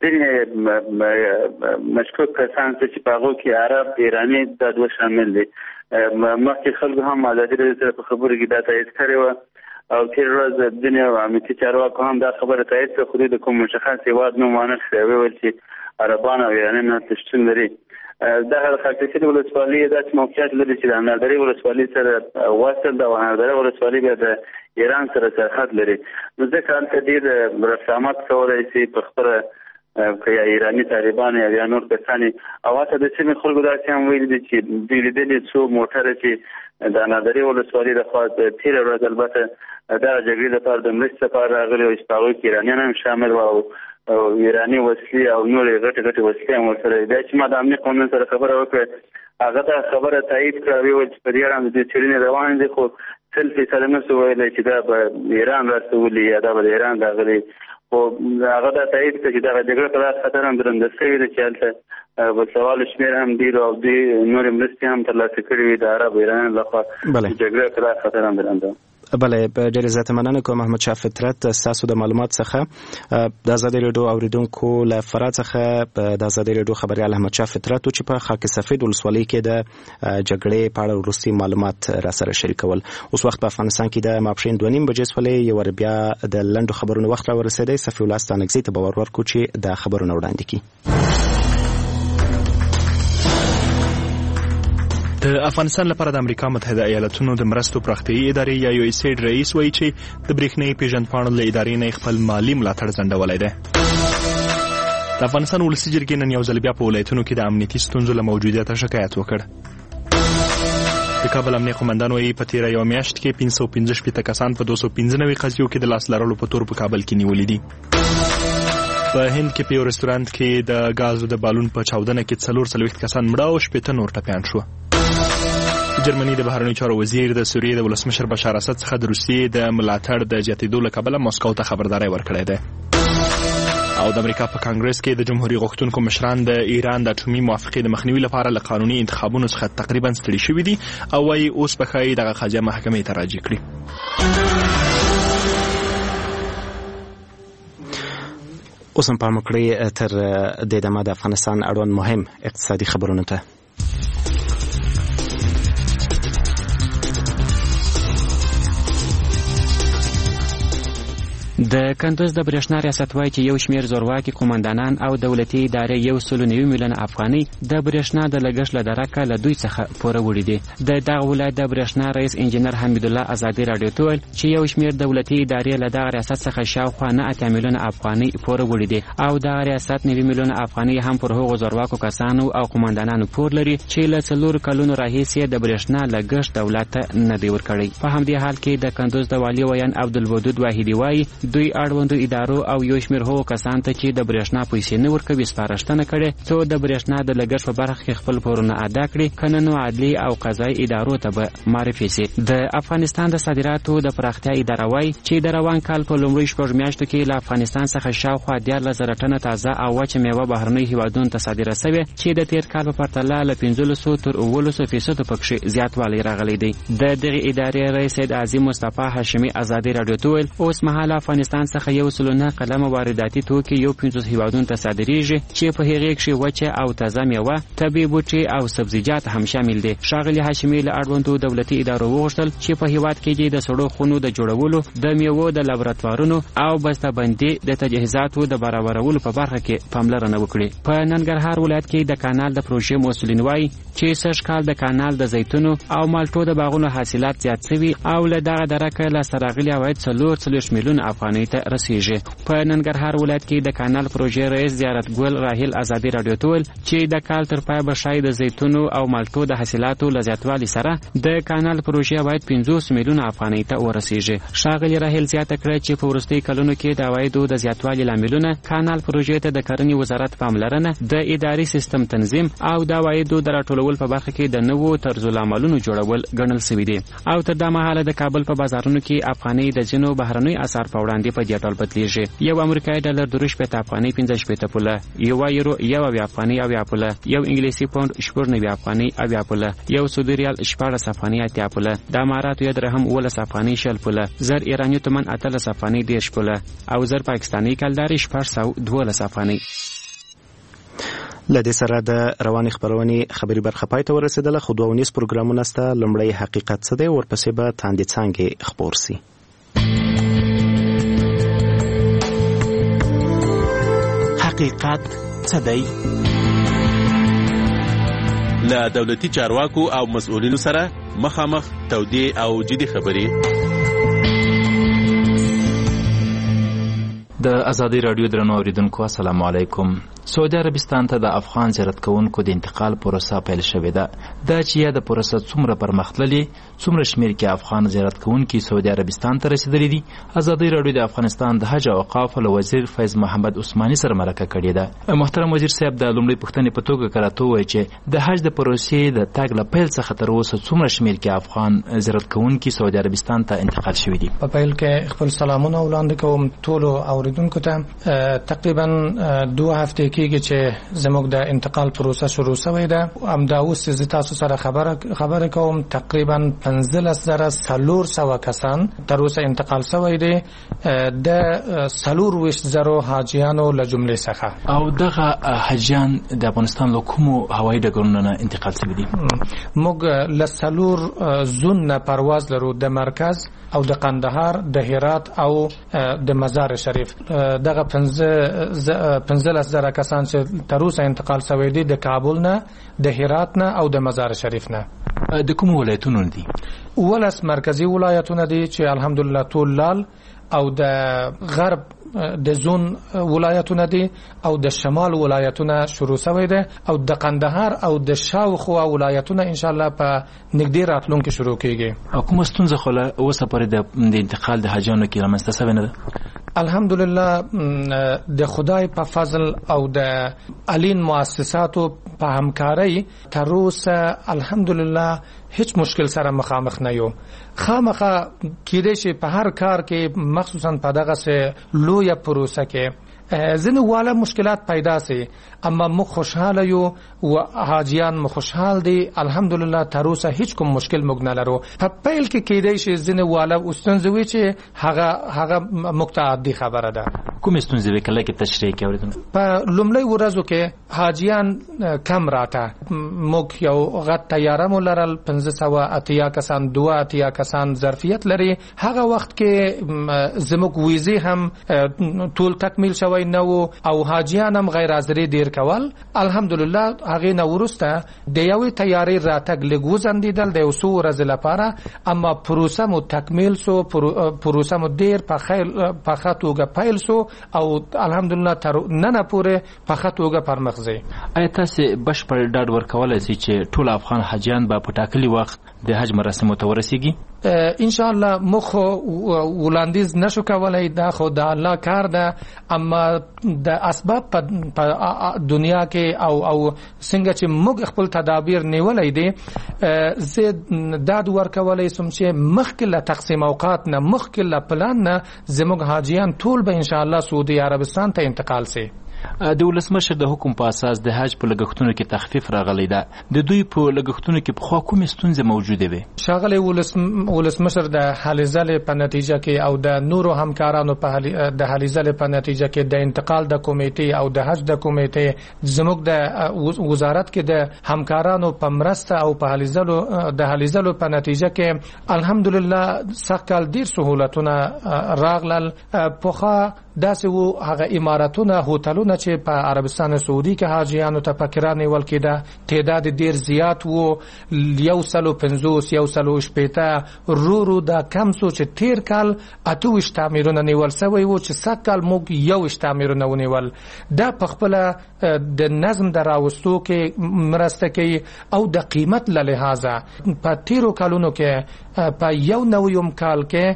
ځینې مشکوک کسان چې په هغو کې عرب ایراني دا دوه شامل دي. مخکې خلکو هم ازادي راډیو سره په خبرو کې دا تایید کړې وه او تېره ورځ ځینې امنیتي چارواکو هم دا خبره تایید کړه خو دوی د کوم مشخص هېواد نوم ونه کړی. ویل چې عربان او ایرانیان هلته شتون لري. دغه خاک سفید ولسوالۍ داسې موقعیت لري چې د اناردرې ولسوالۍ سره وصل ده او اناردرې ولسوالۍ بیا د ایران سره سرحد لري. نو ځکه هلته ډېر رسامت کولی شي په خپله که یا ایرانی طالبان یا نور کسان او حتی د سیمې خلکو داسې هم ویلي دي چې دوی لیدلي څو موټره چې د نادرې ولسوالۍ لخوا تېره ورځ البته دغه جګړې لپاره د مرستې لپاره راغلي وو چې په هغوی کې ایرانیان هم شامل وو او ایراني وسلې او نورې غټې وسلې هم ورسره دي. بیا چې ما د امنیت قومندان سره خبره وکړه هغه دا خبره تایید کړه ویل چې په دې اړه د څېړنې روانې دي خو 100% نشو ویلی چې دا به ایران راستولي یا دا به د ایران راغلي خو هغه دا تایید کړه چې دغه جګړه په داسې خطر هم درنده شوې ده چې هلته وسوالو شمېر هم ډېر او دوی نورې مرستې هم ترلاسه کړې وي د عرب ایرانیانو لخوا جګړه په داسې خطر هم درنده.
بله ډېر زیاته مننه کوم محمد شاه فطرت ستاسو د معلومات څخه. د ازادي راډیو اوریدونکو له فراه څخه د ازادي راډیو خبریال احمد شاه فطرت چې په خاک سفید ولسوالۍ کې د جګړې په اړه وروستي معلومات را سره شریکول. اوس وخت په افغانستان کې د ماپښین 2:30 بجې سولې یو بیا د لنډو خبرونو وخت را ورسېدی. صفي الله ستانکزي ته باور ورکړو چې د خبرونو وړاندې کړي.
د افغانستان لپاره د امریکا متحده ایالاتونو د مرستو پراختیایي ادارې یا USAID رئیس وایي چې د برېښنایي پیژندپاڼو له ادارې نه خپل مالي ملاتړ ځنډولی دی. د افغانستان ولسي جرګې نن یو ځل بیا په ولایتونو کې د امنیتي ستونزو له موجودیته شکایت وکړ. د کابل امنیه قومندان وایي په تېره یوه میاشت کې 515 کسان په 295 قضیو کې د لاس لرلو په تور په کابل کې نیولي دي. په هند کې په یو رستورانت کې د غازو د بالون په چاودنه کې 44 کسان مړه او 80 نور ټپیان شو. جرمني د بهرنیو چارو وزیر د سوریې د ولسمشر بشار اسد څخه د روسیې د ملاتړ د زیاتېدو له کبله مسکو ته خبرداری ورکړی دی. او د امریکا په کانګرس کې د جمهوریت غوښتونکو مشران د ایران د اټومي موافقې د مخنیوي لپاره له قانوني انتخابونو څخه تقریبا ستړي شوي دي او وايي اوس به ښایي دغه قضیه محکمې ته راجع کړي.
اوس هم پام وکړئ تر دې دمه د افغانستان اړوند مهم اقتصادي خبرونو ته.
د کندوز د برېښنا ریاست وایي چې یو شمېر زورواکي قومندانان او دولتي ادارې 190 میلیونه افغانۍ د برېښنا د لګښت له درکه له دوی څخه پوره وړي دي. د دغه ولایت د برېښنا رئیس انجینر حمید الله ازادي راډیو ته ویل چې یو شمېر دولتي ادارې له دغه ریاست څخه شاوخوا 9 میلیونه افغانۍ پوره وړي دي او دغه ریاست 9 میلیونه افغانۍ هم پر هغو زورواکو کسانو او قومندانانو پور لري چې له 4 کلونو راهیسې د برېښنا لګښت دولت ته نه دی ورکړی. په همدې حال کې د کندوز د والي ویان عبدالودود واحدي وایي دوی اړوندو ادارو او یو شمېر هغو کسان ته چې د برېښنا پیسې نه ورکوي سپارښتنه کړې څو د برېښنا د لګښت په برخه کې خپل پورونه ادا کړي کنه نو عدلي او قضایي ادارو ته به معرفي شي. د افغانستان د صادراتو د پراختیا اداره وایي چې د روان کال په لومړیو 6 میاشتو کې له افغانستان څخه شاوخوا 14,000 ټنه تازه او وچه میوه بهرنیو هیوادونو ته صادره شوې چې د تېر کال په پرتله له 1500 تر 19% پکې زیاتوالی راغلی دی. د دغه ادارې رئیس سید عظیم مصطفی هاشمي ازادي راډیو ته ویل اوس مهال افغانستان څخه 1 قلم وارداتي توکي 50 هیوادونو ته صادریږي چې په هغې کې وچه او تازه میوه، طبي بوټي او سبزیجات هم شامل دي. ښاغلي هاشمي له اړوندو دولتي ادارو وغوښتل چې په هیواد کې د سړو خونو د جوړولو، د میوو د لابراتوارونو او بسته‌بندي د تجهیزاتو د برابرولو په برخه کې پاملرنه وکړي. په ننګرهار ولایت کې د کانال د پروژې مسؤلین وایي چې سږ کال د کانال د زیتونو او مالټو د باغونو حاصلات زیات شوي او له دغه درکه لاسته راغلي عواید 44 میلیونه افغانۍ ته رسیږي. په ننګرهار ولایت کې د کانال پروژې رئیس زیارت ګل راهیل ازادي راډیو ته ویل چې د کال تر پای به شاید د زیتونو او مالټو د حاصلاتو له زیاتوالي سره د کانال پروژې عواید 50 میلیونه افغانۍ ته ورسیږي. ښاغلي راهیل زیاته کړه چې په وروستیو کلونو کې د عوایدو د زیاتوالي لاملونه کانال پروژې ته د کرنې وزارت پاملرنه، د اداري سیستم تنظیم او د عوایدو د راټولولو په برخه کې د نوو طرزالعملونو جوړول ګڼل شوي دي. او تر دا مهاله د کابل په بازارونو کې افغانۍ د ځینو بهرنیو اسعار په وړاندې په دې ډول بدلیږي. یو امریکایي ډالر 2.5 افغانۍ 15 پوله، یو یورو 1 افغانۍ 1 پوله، یو انګلیسي پاوند 9 افغانۍ 1 پوله، یو سعودي ریال 14 افغانۍ 8 پوله، د اماراتو یو درهم 12 افغانۍ 0 پوله، زر ایراني تومان 18 افغانۍ 10 پوله او زر پاکستاني کلداري 412 افغانۍ.
لدې سره د رواني خبرونې خبري برخه پای ته ورسېدله. خو دوه ونیس پروګرامونه سته. لومړی حقیقت څه دی، ورپسې به تاندې څانګې خبر سي.
حقیقت څه دی؟ له دولتي چارواکو او مسؤلینو سره مخامخ تودې او جدي خبرې.
د ازادي رادیو درنو اوریدونکو السلام علیکم. سعودي عربستان ته د افغان زیارت کوونکو د انتقال پروسه پیل شوې ده. دا چې د پروسه څومره پرمختللې څومره شمیر کې افغان زیارت کوونکي سعودي عربستان ته رسیدلي دي. ازادي رادیو د افغانستان د حج او اوقاف له وزیر فیض محمد عثماني سره مرکه کړې ده. محترم وزیر صاحب د لومړي پوښتنې په توګه کراته وایي چې د حج د پروسې د تګ له پیل څخه تر اوسه څومره شمیر کې افغان زیارت کوونکي سعودي عربستان ته انتقال شوي دي.
په پیل کې خپل سلامونه وړاندې کوم ټولو اوریدونکو ته. تقریبا 2 هفته کېږي چې زموږ د انتقال پروسه شروع شوې ده. همدا اوس زه تاسو سره خبره کوم تقریبا 15400 کسان تر اوسه انتقال شوی دي د 420,000 حاجیانو له جملې څخه.
او دغه حاجیان د افغانستان له کومو هوایي ډګرونو نه انتقال شوي دي؟
موږ له 4 زون نه پرواز لرو، د مرکز او د قندهار، د هرات او د مزار شریف. دغه 15,000 کسان چې تر اوسه انتقال شوی دي د کابل نه، د هرات نه او د مزار شریف نه.
د کوم ولایتونو دي؟
12 مرکزی ولایتونه دي چې الحمدلله ټول لال، او د غرب د زون ولایتونه دي او د شمال ولایتونه شروع شوی دي، او د قندهار او د شاوخوا ولایتونه ان شاء الله په نږدې راتلونکي شروع کیږي.
او کوم ستونزه خو له اوسه پورې د انتقال د حاجانو کې رامنځته شوې نه ده؟
الحمدلله د خدای په فضل او د الین مؤسساتو په همکارۍ تر اوسه الحمدلله هیڅ مشکل سره مخامخ نه یو. خامخا کېدای شي په هر کار کې مخصوصا په دغه سه لویه پروسه کې ځینې واړه مشکلات پیدا سي، اما موږ خوشحاله یو او حاجیان مو خوشحال دي الحمدلله. تر اوسه هیڅ کوم مشکل موږ نه لرو. په پیل کې کېدای شي ځینې واړه ستونزې وي چې هغه مقتعدي خبره ده.
کوم ستونزې وي کله کې تشریح کوي؟
په لومړی ورځو کې حاجیان کم راته. موږ یو غټ طیاره مو لرل، 580 کسان، 82 کسان ظرفیت لري. هغه وخت کې زموږ ویزې هم ټول تکمیل شوی نو او حاجیان هم غیر حاضری دیر کول. الحمدلله هغه نو ورسته د یوې طیارې راتګ لګوزندیدل د 100 ورځې لپاره، اما پروسه مو تکمیل سو، پروسه مو ډیر په خاطوګه پیل سو او الحمدلله تر نن پورې په خاطوګه پرمخځي.
آیا تاسو بشپړ ډاډ ورکولای شئ چې ټول افغان حاجیان به په ټاکلي وخت د حج مراسمو ته ورسیږي؟
ان شاء الله مخ ولاندیز نشو کولای، دا خو د الله کار ده. اما د اسباب په دنیا کې او څنګه چې موږ خپل تدابیر نیولای دي، زه داد ورکولای سم چې مخکې له تقسیم اوقات نه، مخکې له پلان نه زموږ حاجیان ټول به ان شاء الله سعودي عربستان ته انتقال سي.
د ولسمشر د حکم په اساس د حج په لګښتونو کې تخفیف راغلی ده. د دوی په لګښتونو کې په خوا کومې ستونزې موجوده وي؟
شاغلی ولسمشر د حلیزل په نتیجه کې او د نورو همکارانو په د حلیزل په نتیجه کې د انتقال د کمیټې او د حج د کمیټې زموږ د وزارت کې د همکارانو په مرسته او په حلیزل په نتیجه کې الحمدلله سقال ډیر سہولتونه راغلل. پوخا داسې وو هغه اماراتونه، هوټلونه چې په عربستان سعودي کې حاجیانو ته پکې نیول کېده، تعداد ډیر زیات وو. 150 160 رو دا کم سو چې تیر کال 28 تعمیرونه نیول سوی وو چې سقال موږ 1 تعمیرونه ونیول. دا په خپل د نظم د راوستو کې مرسته کوي او د قیمت له لحاظه په تیرو کالونو کې په یو نویم کال کې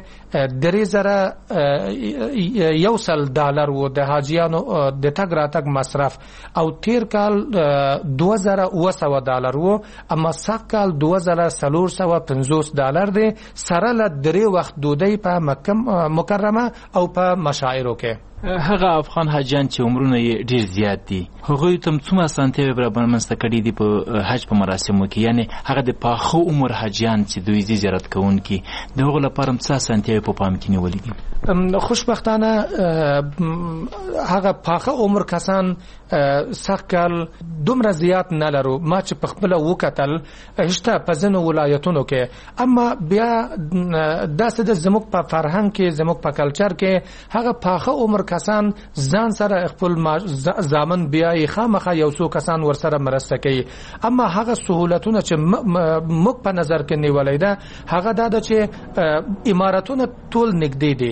$100 وو د حاجیانو د تګ راتګ مصرف، او تیر کال $2,200 وو، اما سقال $2,450 دی سره له 3 وخت ډوډۍ په مکه مکرمه او په مشاعرو کې.
هغه افغان حاجیان چې عمرونه یې ډیر زیات دي، هغوی ته څومره اسانتیاوې برابرمنځته کړي دي په حج په مراسمو کې؟ یعنی هغه د پاخه عمر حاجیان چې دوی زیارت کوونکي د هغو لپاره څه اسانتیاوې په پام کې نیولې دي؟
خوشبختانه هغه پاخه عمر کسان سقال دومره زیات نه لرو. ما چې په خپل وکتل هشته په ځینو ولایتونو کې، اما بیا داسې د زموږ په فرهنګ کې، زموږ په کلچر کې هغه پاخه عمر کسان ځان سره خپل ځامن بیاي خامخا یو څو کسان ورسره مرسته کوي. اما هغه سہولتونه چې موږ په نظر کې نیولای ده هغه دا چې اماراتونه ټول نږدې دي.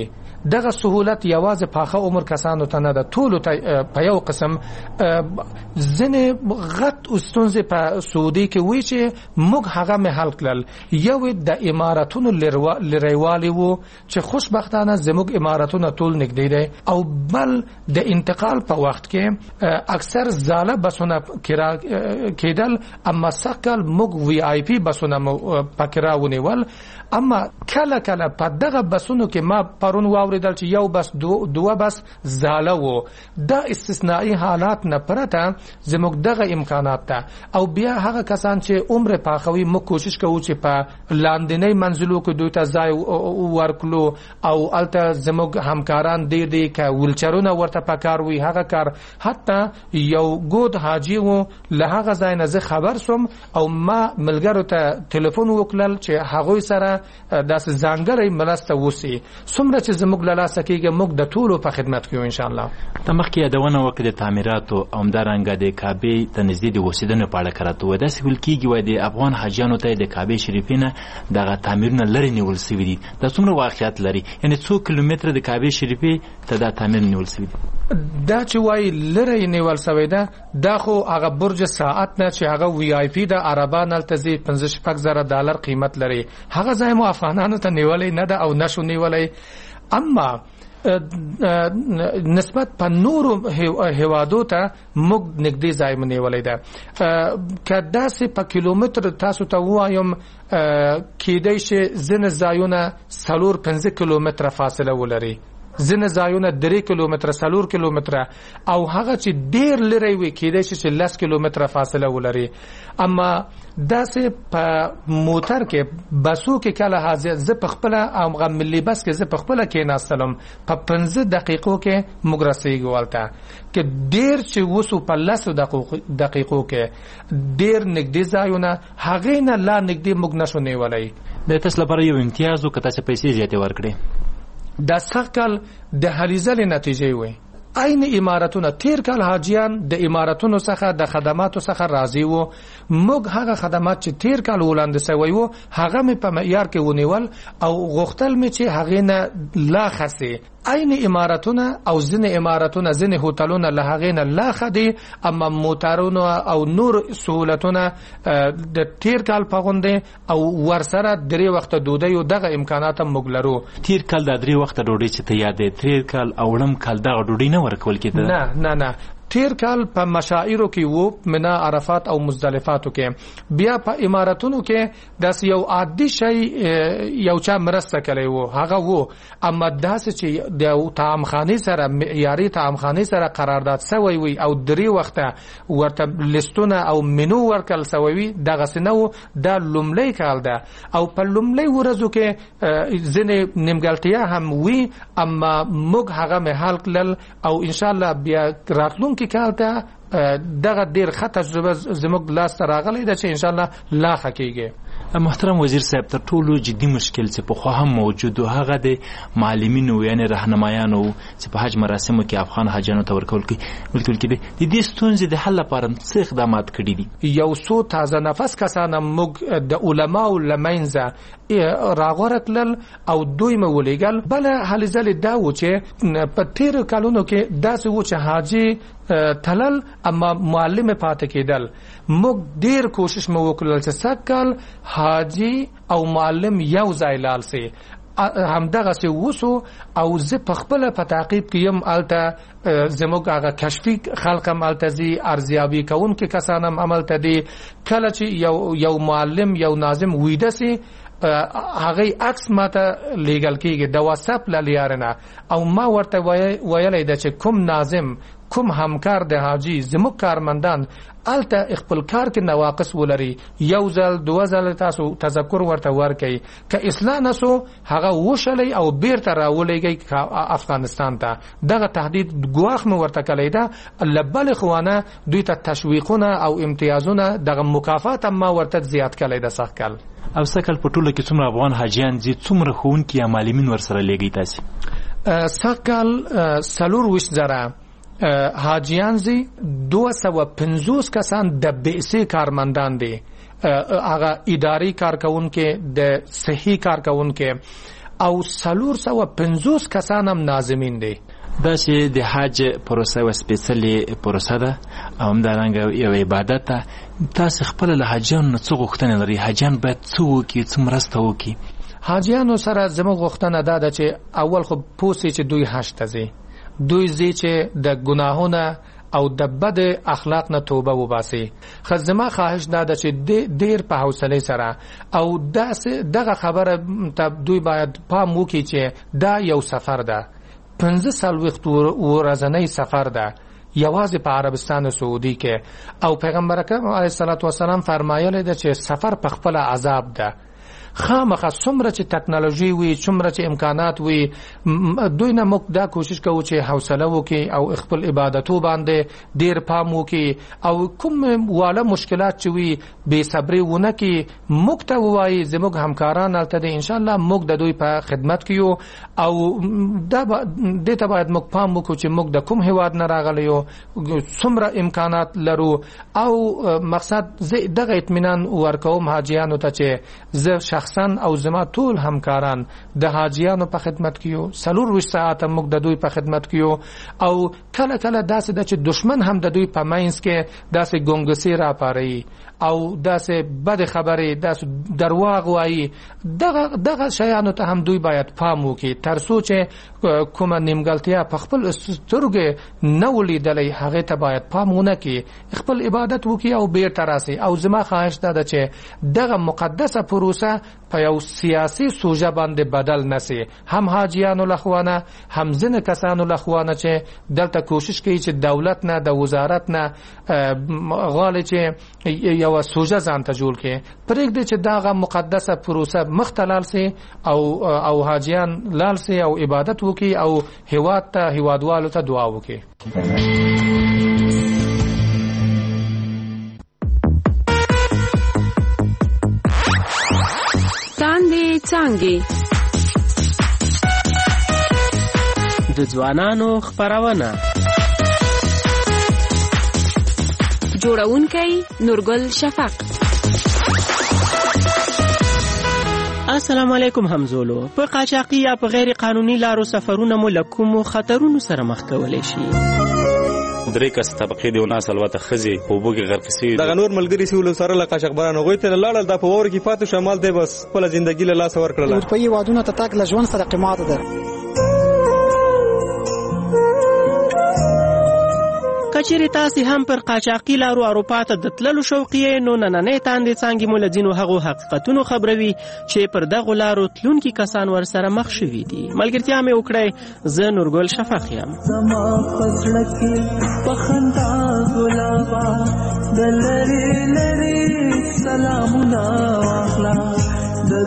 دغه سهولت یوازې پاخه عمر کسانو ته نه ده، ټولو ته په یو قسم. ځینې غټ ستونزې په سعودي کې وی چې موږ هغه مې حل کړل. یو د اماراتونو لرېوالي وو چې خوشبختانه زموږ اماراتونه ټول نږدې دي، او بل د انتقال په وخت کې اکثر زاله بسونه کرا کېدل، اما سقل موږ وی آی پی بسونه پکرا ونیول. اما کله کله په دغه بسونو کې ما پرون واوریدل چې یو بس دوه بس زاله وو. دا استثنایی حالات نه پرته زموږ دغه امکانات ته، او بیا هغه کسان چې عمر پاخوي موږ کوشش کوو چې په لاندنۍ منزلو کې دوی ته ځای ورکړو، او الته زموږ همکاران ډېر دي که ویلچرونه ورته پکار وي هغه کار. حتی یو ګود حاجي و له هغه ځای نه زه خبر سوم او ما ملګرو ته ټلیفون وکړل چې هغوی سره داسې ځانګړی مرسته وسي. څومره چې زموږ له لاسه کېږي موږ د ټولو په خدمت کې یو انشاءالله.
ته مخکې یادونه وکړې د تعمیراتو او همدارنګه د کعبې ته نږدې د اوسېدنو په اړه کراته ووایه. داسې ویل کېږي وایي د افغان حاجیانو ته د کعبې شریفې نه دغه تعمیرونه لرې نیول سوي دي. دا څومره واقعیت لري؟ یعنې څو کیلومتره د کعبې شریفې ته دا تعمیر نیول سوي دي؟
دا چې وایي لرې نیول سوی ده، دا خو هغه برج ساعت نه چې هغه وی آی پی د عربان هلته ځي $15,000 قیمت لري، هغه ځای مو افغانانو ته نیولی نه ده او نشو نیولی. اما نسبت په نورو هیوادو ته موږ نږدې ځای مو نیولی ده. که داسې په کیلومتر تاسو ته ووایم کیدای شي ځینې ځایونه 4-5 کیلومتره فاصله ولري، ځینې ځایونه 3 کیلومتره 4 کیلومتره، او هغه چې ډیر لري وي کیدای شي چې 10 کیلومتره فاصله ولري. اما داسې په موټر کې بسو کې کله حاضر زه په خپل هغه ملي بس کې زه په خپل کې ناستلم په 15 دقیقو کې موږ رسېږو ولته، کې ډیر چې وسو په 10 دقیقو کې ډیر نږدې ځایونه هغې نه لا نږدې موږ نشو نیولی.
د تاسو لپاره یو امتیاز و که تاسو پیسې زیاتې ورکړې.
دا سقل د هلیزلې نتیجې وي. عین اماراتونه تیر کال حاجیان د اماراتونو څخه د خدماتو څخه راضي وو. موږ هغه خدمات چې تیر کال وړاندې سوی وو هغه مې په معیار کې ونیول او غوښتل مې چې هغې نه لا خسي. عین اماراتونه او ځینې اماراتونه ځینې هوټلونه له هغې نه لا ښه دي، اما موټرونه او نور سهولتونه د تیر کال په غوندې او ورسره 3 وخته ډوډۍ او دغه امکانات هم موږ لرو.
تیر کال د 3 وخته ډوډۍ چې ته یاد دی، تیر کال او وړم کال دغه ډوډۍ نه ورکول کېده؟
نه تیر کال په مشاعرو کې وو، منا عرفات او مزدلفاتو کې. بیا په اماراتونو کې داس یو عادي شی یو چا مرسته کوي وو هغه وو، اما داس چې د طعامخانه سره معیاري طعامخانه سره قرارداد سوی وي او 3 وخته ورته لیستونه او منو ورکل سوی وي دغه سينو د لومړی کال ده، او په لومړی ورځو کې ځنې نیمګړتیا هم وي، اما موږ هغه مهال کړل او ان شاء الله بیا راتلون کې کال ته دغه ډیر ښه تجربه زموږ لاس ته راغلی ده چې ان شاء الله لا ښه کېږي.
محترم وزیر صاحب، تر ټولو جدي مشکل چې پخوا هم موجود و هغه د معلمینو یعنې راهنمایانو چې په حج مراسمو کې افغان حاجیانو ته ورکول کېدی. د دې ستونزې د حل لپاره څه اقدامات کړي دي؟
یو څو تازه نفس کسان موږ د علماو له منځه راغوره کړل او دوی مې ولیږل. بله هلې ځلې دا و چې په تېرو کلونو کې داسې و چې حاجي تلل اما معلم پاتې کېدل. موږ ډیر کوشش مو وکړل چې سکل حاجی او معلم یو ځای لاړ سي، همدغه څه وسو او زه په خپل په تعقیب کې يم الته زموږ هغه کشفي خلک هم الته زی ارزیابي کوونکي کسان هم عملته دي. کله چې یو معلم یو ناظم ویده سي هغه عکس ماته لیګل کېږي د واتساپ لارې او ما ورته ویلې ده چې کوم ناظم کوم همکار د حاجی زموږ کارمندان الته خپل کار کې نواقص ولري یو ځل 2 ځل تاسو تذکر ورته ورکړي که اصلاح نسو هغه وشلې او بیرته راولېږي افغانستان ته. دغه تهدید ګواښ مو ورته کړی ده. لبل خوانه دوی ته تشویقونه او امتیازونه دغه مکافات ما ورته زیات کړی ده. سخکل
او سکل په ټوله کې څومره افغان حاجیان دي، څومره ښوونکي یا معلمین ورسره لېږي تاسې؟
سکل 4,000 حاجیان زی 250 کسان د بیسی کارمندان دي، هغه اداري کارکونکي د صحي کارکونکي او 450 کسان هم ناظمین دي.
دا چې د حج پروسه و سپیڅلې پروسه ده او همدارنګه یو عبادت ده. تاسو خپل له حاجیانو نه څه غوښتنه لري؟ حاجیان باید څه وکړي، څه مرسته وکړي؟
حاجیانو سره زموږ غوښتنه دا ده چې اول خو پوسې چې دوی حج ته ځي، دوی ځي چې د ګناهونه او د بد اخلاق نه توبه وباسي. خزما خواهش دا ده چې ډیر په حوصله سره او دغه خبره ته دوی باید پام وکړي چې دا یو سفر ده، 15 ورځنی سفر ده یوازې په عربستان سعودي کې، او پیغمبر اکرم علیه الصلاة والسلام فرمایلی ده چې سفر په خپل عذاب ده. خامخا څومره چې ټکنالوژي وي، څومره چې امکانات وي، دوی نه موږ دا کوشش کوو چې حوصله وکړي او خپل عبادتو باندې ډیر پام وکړي او کوم واړه مشکلات چې وي بې صبري ونه کړي، موږ ته ووایي زموږ همکاران هلته دي، انشاءالله موږ د دوی په خدمت کې یو او دې ته باید موږ پام وکړو چې موږ د کوم هیواد نه راغلی یو، څومره امکانات لرو، او مقصد زه دغه اطمینان ورکوم حاجیانو ته چې زه شخصا او زما ټول همکاران د حاجیانو په خدمت کې یو، 24 ساعت موږ د دوی په خدمت کې یو، او کله کله داسې ده چې دشمن هم د دوی په منځ کې داسې ګونګسي راپاروي او داسې بد خبرې، داسې درواغ وایي. دغه شیانو ته هم دوی باید پام وکړي تر څو چې کومه نیمګړتیا په خپل سترګې نه ولیدلی، هغې ته باید پام ونه کړي، خپل عبادت وکړي او بیرته راسي. او زما خواهش دا ده چې دغه مقدسه پروسه په یو سیاسي سوژه باندې بدل نسي، هم حاجیانو لخوانه هم ځینې کسانو لخوانه چې دلته کوشش کوي چې دولت نه د وزارت نه غواړي چې یو سوژه ځان ته جوړ کړي. پرېږدي چې دغه مقدسه پروسه مخته لاړ سي او حاجیان لاړ سي او عبادت وکړي او هیواد ته هیوادوالو ته دعا وکړي.
څانګې د ځوانانو خپرونه، جوړونکی نورګل شفق.
السلام علیکم همزولو. په قاچاقي یا په غیر قانوني لارو سفرونه مو له کومو خطرونو سره مخ کولی شي؟
3 کس طبقې دی وناس البته خزي په بوګي غرق سي
دغه نور ملګری سي ول سره له قاچاقبرانو غوي ته لاړل د په اور کې پاتې شمال دی، بس خپل ژوندۍ له لاس ور کړل.
اروپایي وادونه ته تاک له ژوند سره قیمت ده.
کچېرې تاسې هم پر قاچاقي لارو اروپا ته د تللو شوقي یې، نو نننۍ تاندې څانګې مو له ځینو هغو حقیقتونو خبروي چې پر دغو لارو تلونکي کسان ورسره مخ شوي دي. ملګرتیا مې وکړئ، زه نورګل شفق یم.
زما په زړه کې په خندا ګلابا د لرې لرې سلامونه واخلا، د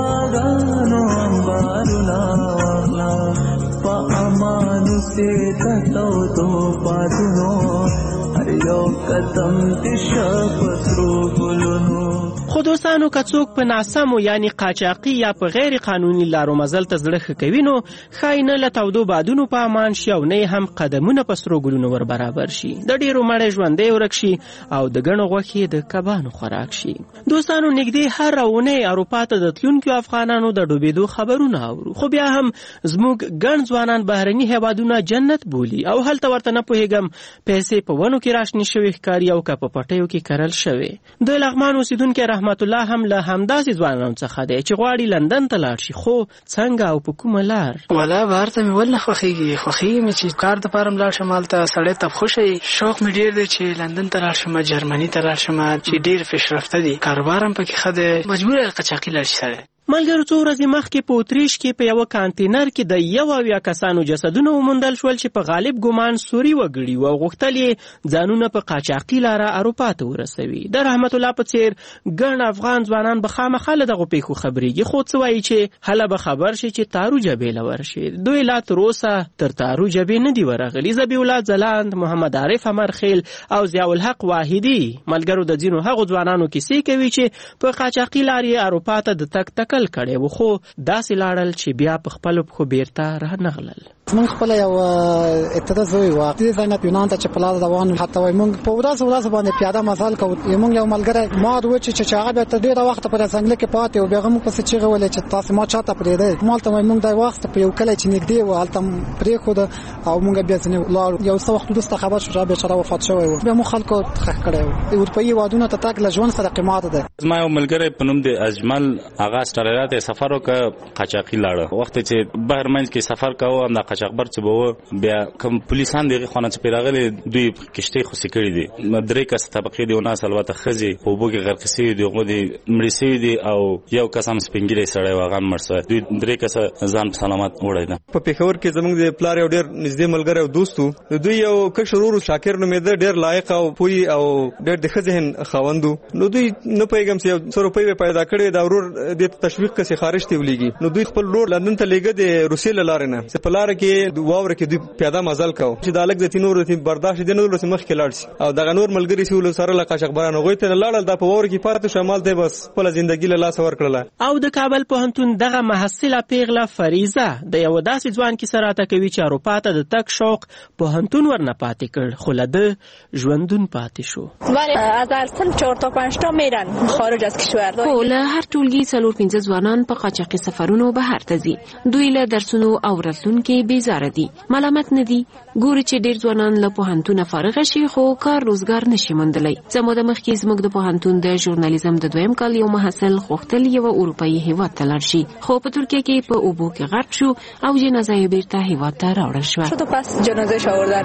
دعاګانو انبارونه واخلا، په امانو کې تتو تو پاتونو هر یو قدم دې شپترو ګلونو.
خو دوستانو که څوک په ناسمو یعنی قاچاقي یا په غیر قانوني لارو مزل ته زړه ښه کوي، نو ښایي نه له تودو بادونو په امان شي او نه هم قدمونه په سرو ګلونو ور برابر شي، د ډېرو مړی ژوندی ورک شي او د ګڼو غوښې د کبانو خوراک شي. دوستانو نږدې هره اونۍ اروپا ته د تلونکو افغانانو د ډوبېدو خبرونه اورو، خو بیا هم زموږ ګڼ ځوانان بهرني هیوادونه جنت بولي او هلته ورته نه پوهېږم پیسې په ونو کې راشنې شوې ښکاري او که په پټیو کې کرل شوې. د لغمان اوسېدونکی رحمت الله هم له همداسې ځوانانو څخه دی چې غواړي لندن ته لاړ شي، خو څنګه او په کومه لار؟
والله بهر ته مې ولې نه خوښېږي مې چې کار دپاره م لاړ شم، هلته سړی ته خوښوي. شوق مې ډېر دی چې لندن ته لاړ شم، جرمني ته لاړ شم چې ډېر پیشرفته دي، کاروبار هم پکې ښه دی. مجبور یې قاچاقي لاړ شي سړی.
ملګرو څو ورځې مخکې په اتریش کې په یوه کانتینر کې د 71 کسانو جسدونه وموندل شول چې په غالب ګمان سوري وګړي و او غوښتل یې ځانونه په قاچاقي لاره اروپا ته ورسوي. د رحمت الله په څېر ګڼ افغان ځوانان به خامخا له دغو پیښو خبرېږي، خو څه وایي چې هله به خبر شي چې تارو جبې له ورشي. دوی لا تر اوسه تر تارو جبې نه دي ورغلي. ذبیح الله ځلاند، محمد عارف امرخیل او ضیاءالحق واحدي ملګرو د ځینو هغو ځوانانو کیسې کوي چې په قاچاقي لارې اروپا ته د تګ کړی و، خو داسې لاړل چې بیا په خپلو پښو بیرته رانغلل.
موږ خپل یو ابتدا زوی و د زینت یونان ته چې په لار روان حتی موږ په ورځ باندې پیاده مزل کوو موږ یو ملګری ما د وچ چې هغه به تر ډیره وخت پر څنګه کې پاتې او بیا موږ پس چې غولې چې تاسو ما چاته پرې دی مالته موږ د وخت په یو کله چې نږدې و حالت پرې خو او موږ بیا ځنه یو څو وخت وروسته خبر شو چې به چر وفات شوی و بیا مو خلکو تخ کړو اروپאי وادونه ته تک لژون سره قیمت ده
ما یو ملګری په نوم د اجمل هغه استرالیا ته سفر وکړ قاچاقي لاړ وخت چې بهر منځ کې سفر کاوه هم د قاچاقبر چې بو بیا کوم پولیسان دغه خانه چې پیراغلي دوی کشته خو سکړي دي درې کس طبقه دی ونه سلوات خزي په بوګي غرقسي دی غو دي مړسي دي او یو کسم سپینګری سړی واغان مرسه دوی درې کس ځان سلامت وړي ده
په پیښور کې زموږ د پلار یو ډیر نږدې ملګری او دوستو دوی یو کشرورو شاکر نومېده ډیر لایق او پوي او ډیر د خزهن خاوندو نو دوی نه پیغام سي 100 روپۍ پیدا کړي دا ورور د تشویق کسي خارج ته ولېږي نو دوی خپل لور لندن ته لېګه د روسي لاره نه په لار کې واور کې دوی پیاده مزل کاو چې د الګ د تینور ته برداشت دي نو ورته مخ کې لاړ شي او دغه نور ملګری سي ول سره لکه شخبرانه غوي ته لاړل د په واور کې پاتې شمال ته بس خپل ژوندۍ له لاس ور کړل
او د کابل پوهنتون دغه محصله پیغله فریزه د یو داسې ځوان کې سره تا کوي چې اروپا ته د تک شوق پوهنتون ورنه پاتې کړ خو لده ژوندون پاتې شو
ولی از ارسل 4 تا 5 تا میرن خارج از کشور
خو له هر ټولګي 4-5 ځوانان په قاچاقي سفرونو بهر ته ځي دوی له درسونو او راتلونکو بیزاره دي ملامت نه دي ګوري چې ډیر ځوانان له پوهنتون فارغ شي خو کار روزګار نشي موندلی زموږ د مخکې زموږ د پوهنتون د ژورنالیزم د دویم کال یو محصل خوختل یو اروپאי هیواد ته لاړ شي خو په ترکیه کې په اوبو کې غرق شو او جنازه یې بیرته هیواد ته راوړل شو
شو پس جنازه آوردن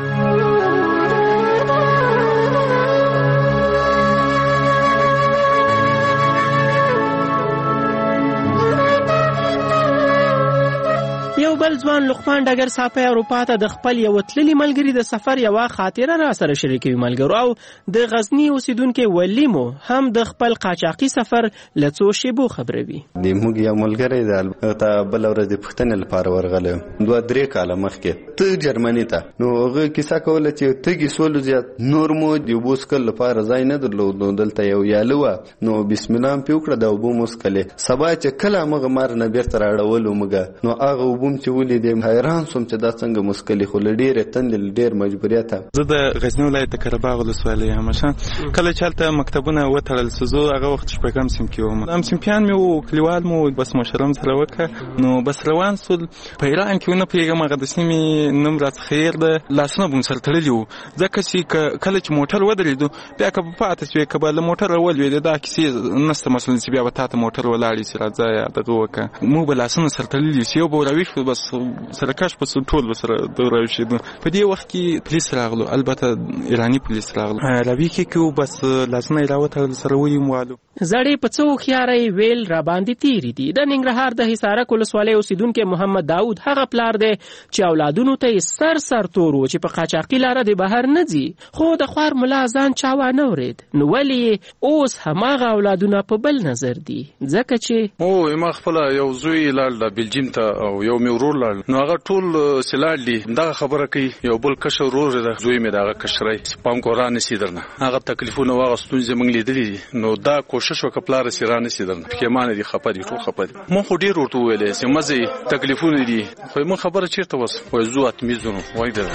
یو بل ځوان لقمان ډګر صافي اروپا ته د خپل یو تللی ملګری د سفر یو خاطره را سره شریکوي ملګرو او د غزنی اوسیدونکو ولیمو هم د خپل قاچاقي سفر لڅو شیبو خبروي
د موږ یو ملګری د البته بل ورځ د پښتنې لپاره ورغله 2-3 کاله مخکې ته جرمني ته نو هغه کیسه کوله چې تګي سول زیات نور مو د بوسکل لپاره ځای نه درلود دلته یو یالو نو بسم الله په وکړه د وبو مسکله سبا چې کله مغه مار نه بیرته راړول ومګه نو هغه وبم چې ولې د حیران سوم چې دا څنګه مسکلي خو لډیره تند ډیر مجبوریت
زه د غزنی ولایت قرهباغ ولسوالۍ یم کله چې هلته مکتبونه وتړل سوزو هغه وخت شپږم صنف کې وم هم صنفیان مې وو کلیوال مو بس مشرم سره وکړه نو بس روان سول په ایران کې ونه پیغام هغه د سیمې نوم راڅ خیر ده لاسونه بون سره تړلی وو ځکه چې کله چې موټر ودرېدو بیا که پاتې شوې که به له موټر راولوېدې دا کیسې نسته مثلا چې بیا به تا ته موټر ولاړې چې راځه یا دغه وکړه موږ به لاسونه سره تړلي چې یو به راویښ بس سره کش په ټول سره راوښېدو په دې وخت کې پولیس راغلو البته ایرانی پولیس راغلو راوي کې بس لاسونه یې راوتړل سره ویموالو
زړې په څو خيارې ویل را باندې تیری دي د ننګرهار د حصارک ولسوالۍ اوسیدونکو محمد داوود هغه پلار دی چې اولادونو ته سر تورو چې په قاچاقي لار د بهر نه ځي خو د خوار ملا ځان چاوا نه ورید نو ولی اوس هماغه اولادونه په بل نظر دي ځکه چې
او ما خپل یو زوی لاړ د بلجیم ته او یو مې ورور لاړ نو هغه ټول سلاړ دي دا خبره کوي یو بل کشر ورور دی زوی مې دا کشرای پام قران سیدرنه هغه تکلیفونه واغستون زمنګ لیدلی نو دا کوشش وکړه سیرانه سیدرنه کې معنی دي خپدي ټول خپدي مو خو ډیر ورته ویلې چې مزه تکلیفونه دي خو مو خبره چیرته وس خو زوات میزونو وای ده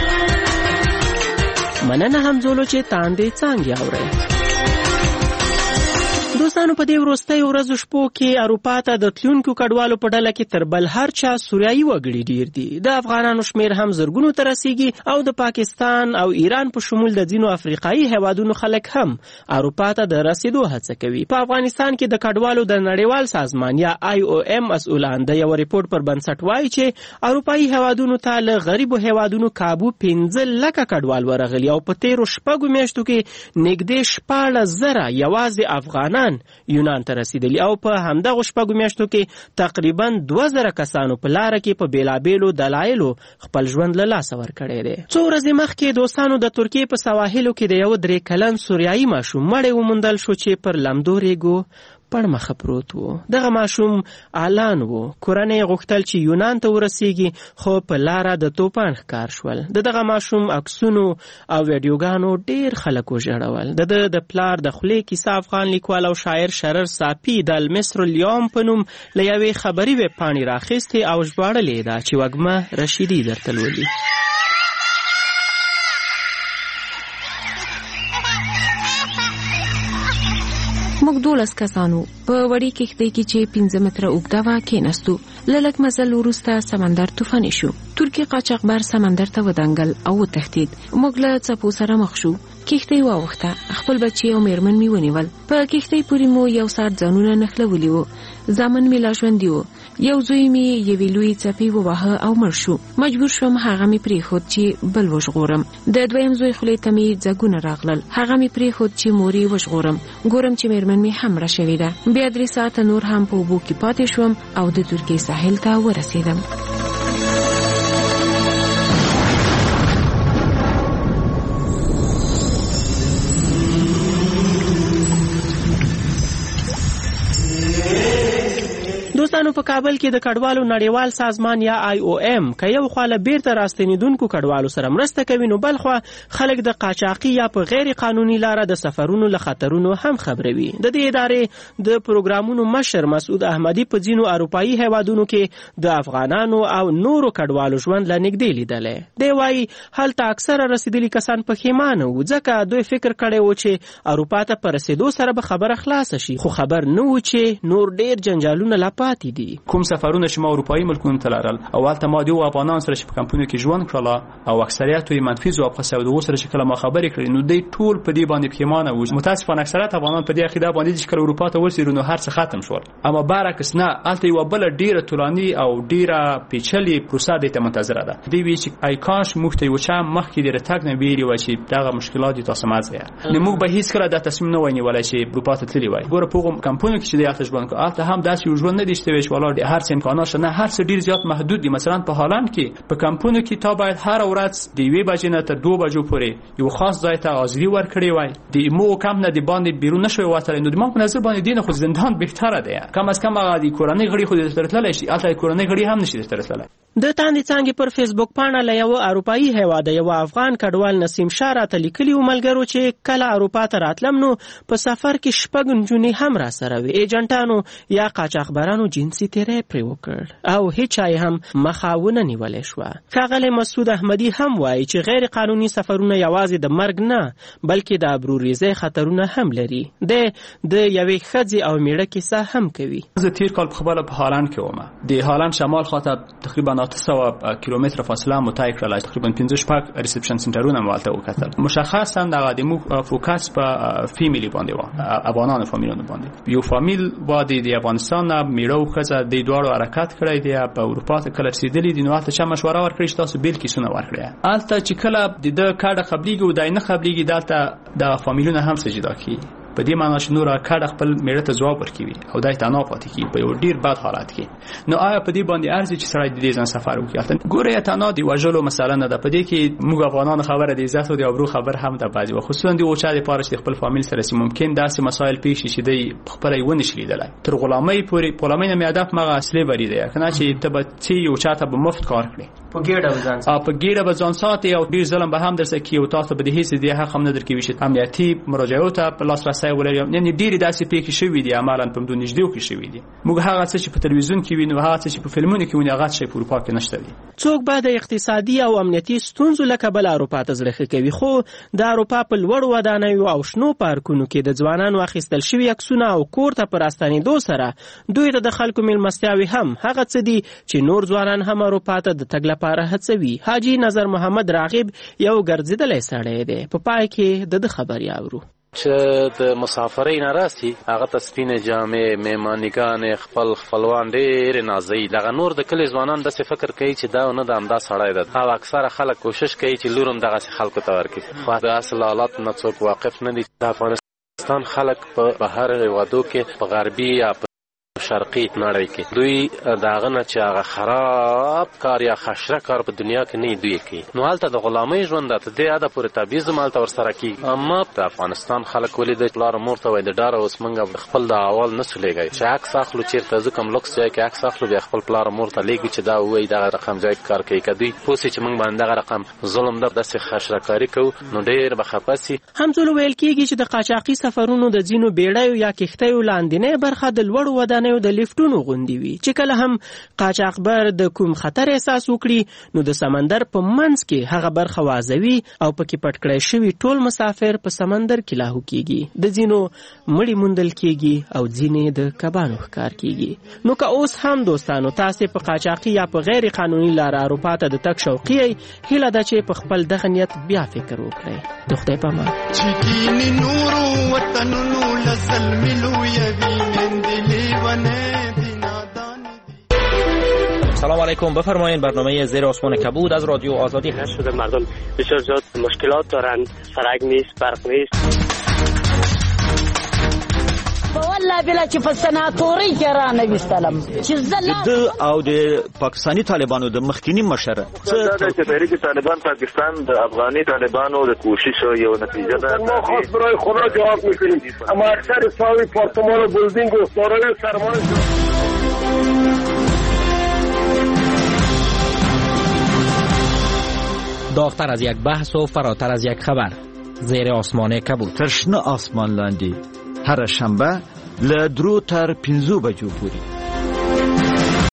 مننه هم زولو چې تاندې څنګه اوري دوستانو په دې وروستۍ ورځو شپو کې اروپا ته د تلونکو کډوالو په ډله کې تر بل هر چا سوریایي وګړي ډیر دي د افغانانو شمیر هم زرګونو ته رسیږي او د پاکستان او ایران په شمول د ځینو افریقایي هیوادونو خلک هم اروپا ته د رسیدو هڅه کوي په افغانستان کې د کډوالو د نړیوال سازمان یا IOM مسؤلان د یو ریپورت پر بنسټ وایي چې اروپایي هیوادونو ته له غریبو هیوادونو کابو 15 لک کډوال ورغلي او په 13 شپږو میاشتو کې نږدې 14,000 یوازې افغانان یونان ته رسیدلی او په همدغه شپږو میاشتو کې تقریبا 2000 کسانو په لار کې په بیلابیلو دلایلو خپل ژوند له لاسه ورکړی دی څو ورځې مخکې دوستانو د ترکیې په سواحلو کې د یو 3 کلن سوریایي ماشوم مړی وموندل شو چې پر لمدو ریګو پړمخه پروت و. دغه ماشوم اعلان و. کورنۍ غوښتل چې یونان ته ورسیږي خو په لاره د توپان ښکار شول. دغه ماشوم عکسونو او ویډیوګانو ډیر خلک وژړول. د پلار د خولې کیسه افغان لیکوال او شاعر شرر صافي د المصر اليوم په نوم له یوې خبري ویب پاڼې راخیستې او ژباړلې ده چې وږمه رشیدي درته لولي.
موږ 12 کسانو په وړي کښتۍ کې چې 15 متره اوږده وه کېناستو. له لږ مزل وروسته سمندر طوفاني شو. ترکي قاچاقبر سمندر ته ودانګل او وتښتېد. موږ له څپو سره مخ شو. کښتۍ واوښته. خپل بچي او میرمن مې ونیول. په کښتۍ پورې مو یو ساعت ځانونه نښلولي وو. زامن مې لا ژوندي وو. یو زوی مې یوې لویې څپې وواهه او مړ شو. مجبور شوم هغه مې پرېښود چې بل وژغورم. د دویم زوی خولې ته مې ځګونه راغلل. هغه مې پرېښود چې مور یې وژغورم. ګورم چې میرمن مې هم مړه شوې ده. بیا 3 ساعته نور هم په اوبو کې پاتې شوم او د ترکیې ساحل ته ورسېدم.
دوستانو په کابل کې د کډوالو نړیوال سازمان یا IOM که یو خوا له بیرته راستنیدونکو کډوالو سره مرسته کوي نو بل خوا خلک د قاچاقي یا په غیر قانوني لاره د سفرونو له خطرونو هم خبروي. د دې ادارې د پروګرامونو مشر مسعود احمدي په ځینو اروپایي هیوادونو کې د افغانانو او نورو کډوالو ژوند له نږدې لیدلی. دی وایي هلته اکثره رسیدلي کسان پښیمانه وو ځکه دوی فکر کړی و چې اروپا ته په رسېدو سره به خبره خلاصه شي، خو خبر نه و چې نور ډیر جنجالونه لا پاتې دي.
کوم سفرونه چې ما اروپایي ملکونو ته لرل او هلته ما د افغانانو سره چې په کمپونو کې ژوند کړله او اکثریت یې منفي ځواب خاصه او دغه سره چې کله ما خبرې کړې نو دوی ټول په دې باندې پښیمانه وو. متاسفانه اکثریت افغانان په دې عقیده باندې چې کله اروپا ته ورسېدو نو هر څه ختم شول. اما برعکس نه، هلته یوه بله ډیره طولاني او ډیره پیچلې پروسه دې ته منتظره ده. دوی وایي چې ای کاش موږ ته یو چا مخکې د راتګ نه ویلي وای چې دغه مشکلات دې تاسو مه ځایه. نو موږ به هېڅکله دا تصمیم نه وای نیولی چې اروپا ته تللي وای. ګوره په هغو کمپونو کې چې دوی هلته ژوند کوي هلته هم داسې یو ژوند نه دی چې ته وایې چې ولاړ هر څه امکانات شته، نه، هر څه ډیر زیات محدود دي. مثلا په هالند کې په کمپونو کې تا باید هر ورځ د 1 بجې نه تر 2 بجو پورې یو خاص ځای ته حاضري ورکړې وای. د مو کم نه دی باندې بیرون نشوي وتلی. نو د ما په نظر باندې دین خو زندان بهتره دی. کم از کم هغه د کورنۍ غړي خو دې ترتللی شي، هلته کورنۍ غړي هم نشي ترتللی.
د تاندې څانګې پر فیسبوک پاڼه له یو اروپایي هیواد یو افغان کډوال نسیم شاه راته لیکلي و ملګرو چې کله اروپا ته راتلم نو په سفر کې 6 نجونې هم را سره وي. ایجنټانو یا قاچاقبرانو جنسي تیری پرې وکړ او هیچا یې هم مخه ونه نیولی شوه. ښاغلی مسعود احمدي هم وایي چې غیر قانوني سفرونه یوازې د مرګ نه بلکې د ابروریزۍ خطرونه هم لري. د یوې ښځې او میړه کیسه هم کوي.
زه تیر کال په خپله په هالند کې وم. د هالند شمال خواته تقریبا 900 کیلومتره فاصله مو طی کړله. تقریبا 15 ریسپشن سنټرونه مو هلته وکتل. مشخصا دغه د موږ فوکس په فیمیلی باندې و، افغانانو فامیلونو باندې. یو فامیل باندې د افغانستان نه میړه او ښځه د دواړو حرکت کړی دی په اروپا ته کله رسېدلي دي. نو هلته چا مشوره ورکړې چې تاسو بیل کیسونه ورکړئ. هلته چې کله د ده کډه قبلیږي او دی نه قبلیږي دلته د فامیلونه هم سجدا کوي. په دې معنی چې نور کډه خپل میړه ته ځواب ورکوي او دای تنها پاتې کیږي په یو ډیر بد حالت کې. نو آیا په دې باندې ارزي چې سړی د دې ځان سفر وکړي؟ ګوره تنها دی وژلو مسله نه ده. په دې کې موږ افغانانو خبره د عزت او د ابرو خبر هم ده. بعضې وخت خصوصا د اوچا لپاره چې خپل فامیل سره چې ممکن داسې مسایل پیښ شي چې دی خپله یې ونه شي لیدلی. تر غلامۍ پورې غلامۍ نه مې هدف مغه سلیوري دی، که نه چې ته به څه یو چا ته به مفت کار کړې،
په ګیډه به ځان ساتي او ډېر ظلم به هم درسه کوي او تاسو به د هېڅ د حق هم نه درکوي چې امنیتي مراجعو ته په لاسرسی ولري. یعنې ډېرې داسې پېښې شوي دي عملاً په همدو نږدېو کې شوي دي. موږ هغه څه چې په تلویزیون کې وینو، هغه څه چې په فلمونو کې وینو، هغه څه په اروپا کې نشته دي. څوک به د اقتصادي او امنیتي ستونزو له کبله اروپا ته زړه ښه کوي، خو د اروپا په لوړو ودانیو او شنو پارکونو کې د ځوانانو اخیستل شوي عکسونه او کور ته په راستنېدو سره دوی ته د خلکو میلمستیاوې هم هغه څه دي چې نور ځوانان هم اروپا ته د تګ لپاره هڅوي. حاجي نظر محمد راغب یو ګرځېدلی سړی دی. په پای کې د خبرې اورو.
چې د مسافرۍ نه راسي هغه ته سپینې جامې، میمانیګانې، خپلوان ډېرې نازوي. دغه نور د کلي ځوانان داسې فکر کوي چې دا نه د همدا سړی ده او اکثره خلک کوشش کوي چې لور هم دغسې خلکو ته ورکړي. خو د اصل حالات نه څوک واقف نه دي. د افغانستان خلک په بهر هېوادو کې په غربي یا په شرقي نړۍ کې دوی داغه نه چې هغه خراب کار یا خشره کار په دنیا کې نه دوی کوي. نو هلته د غلامۍ ژوند ته د اده پورې تبعیض مالته ورسره کی. اما د افغانستان خلک ولې د پلار مور ته وای د ډار اوس منګه خپل د اول نسلېږي چې عکس اخلو چیرته ځکه لوکس ځای کې عکس اخلو بیا خپل پلار مور ته لګي چې دا وای دا رقم ځای کار کوي کدی پوسې چې موږ باندې دا رقم ظلم د داسې خشرکاری کو نو ډېر بخپسي.
همزول ویل کیږي چې د قاچاقي سفرونو د ځینو بیړیو یا کښتیو لاندینۍ برخه د لوړو ودانیو د لیفټونو غوندي وي چې کله هم قاچاقبر د کوم خطر احساس وکړي نو د سمندر په منځ کې هغه برخه وازوي او پکې پټ کړی شوی ټول مسافر په سمندر کې لاهو کیږي. د ځینو مړی موندل کیږي او ځینې د کبانو ښکار کیږي. نو که اوس هم دوستانو تاسو په قاچاقي یا په غیر قانوني لار اروپا ته د تک شوقي هیله ده چې په خپل دغه نیت بیا فکر وکړئ. د خدای په امان.
چکینی نورو وطنونو لظلملو یوی مندلی ونه دینادانی.
سلام علیکم، بفرمایید. برنامه زیر آسمان کبود از رادیو آزادی هست.
شده مردم بسیار زیاد مشکلات دارند، سرک نیست، برق نیست.
والله بلا چې په سناتوري کې را نه وستلم چې زله
او د پاکستانی طالبانو د مخکینی مشره
چې تحریک طالبان پاکستان د افغاني طالبانو د کوشش یو نتیجه ده.
ما خاص برای خدا جواب میکنیم اما اکثر ساوی پارتمان و بلدینگ و سارای سرمان
داغتر از یک بحث و فراتر از یک خبر. زیر آسمان کبود.
تشنه آسمان لاندی هر شنبه له 3 تر 5 بجو پورې.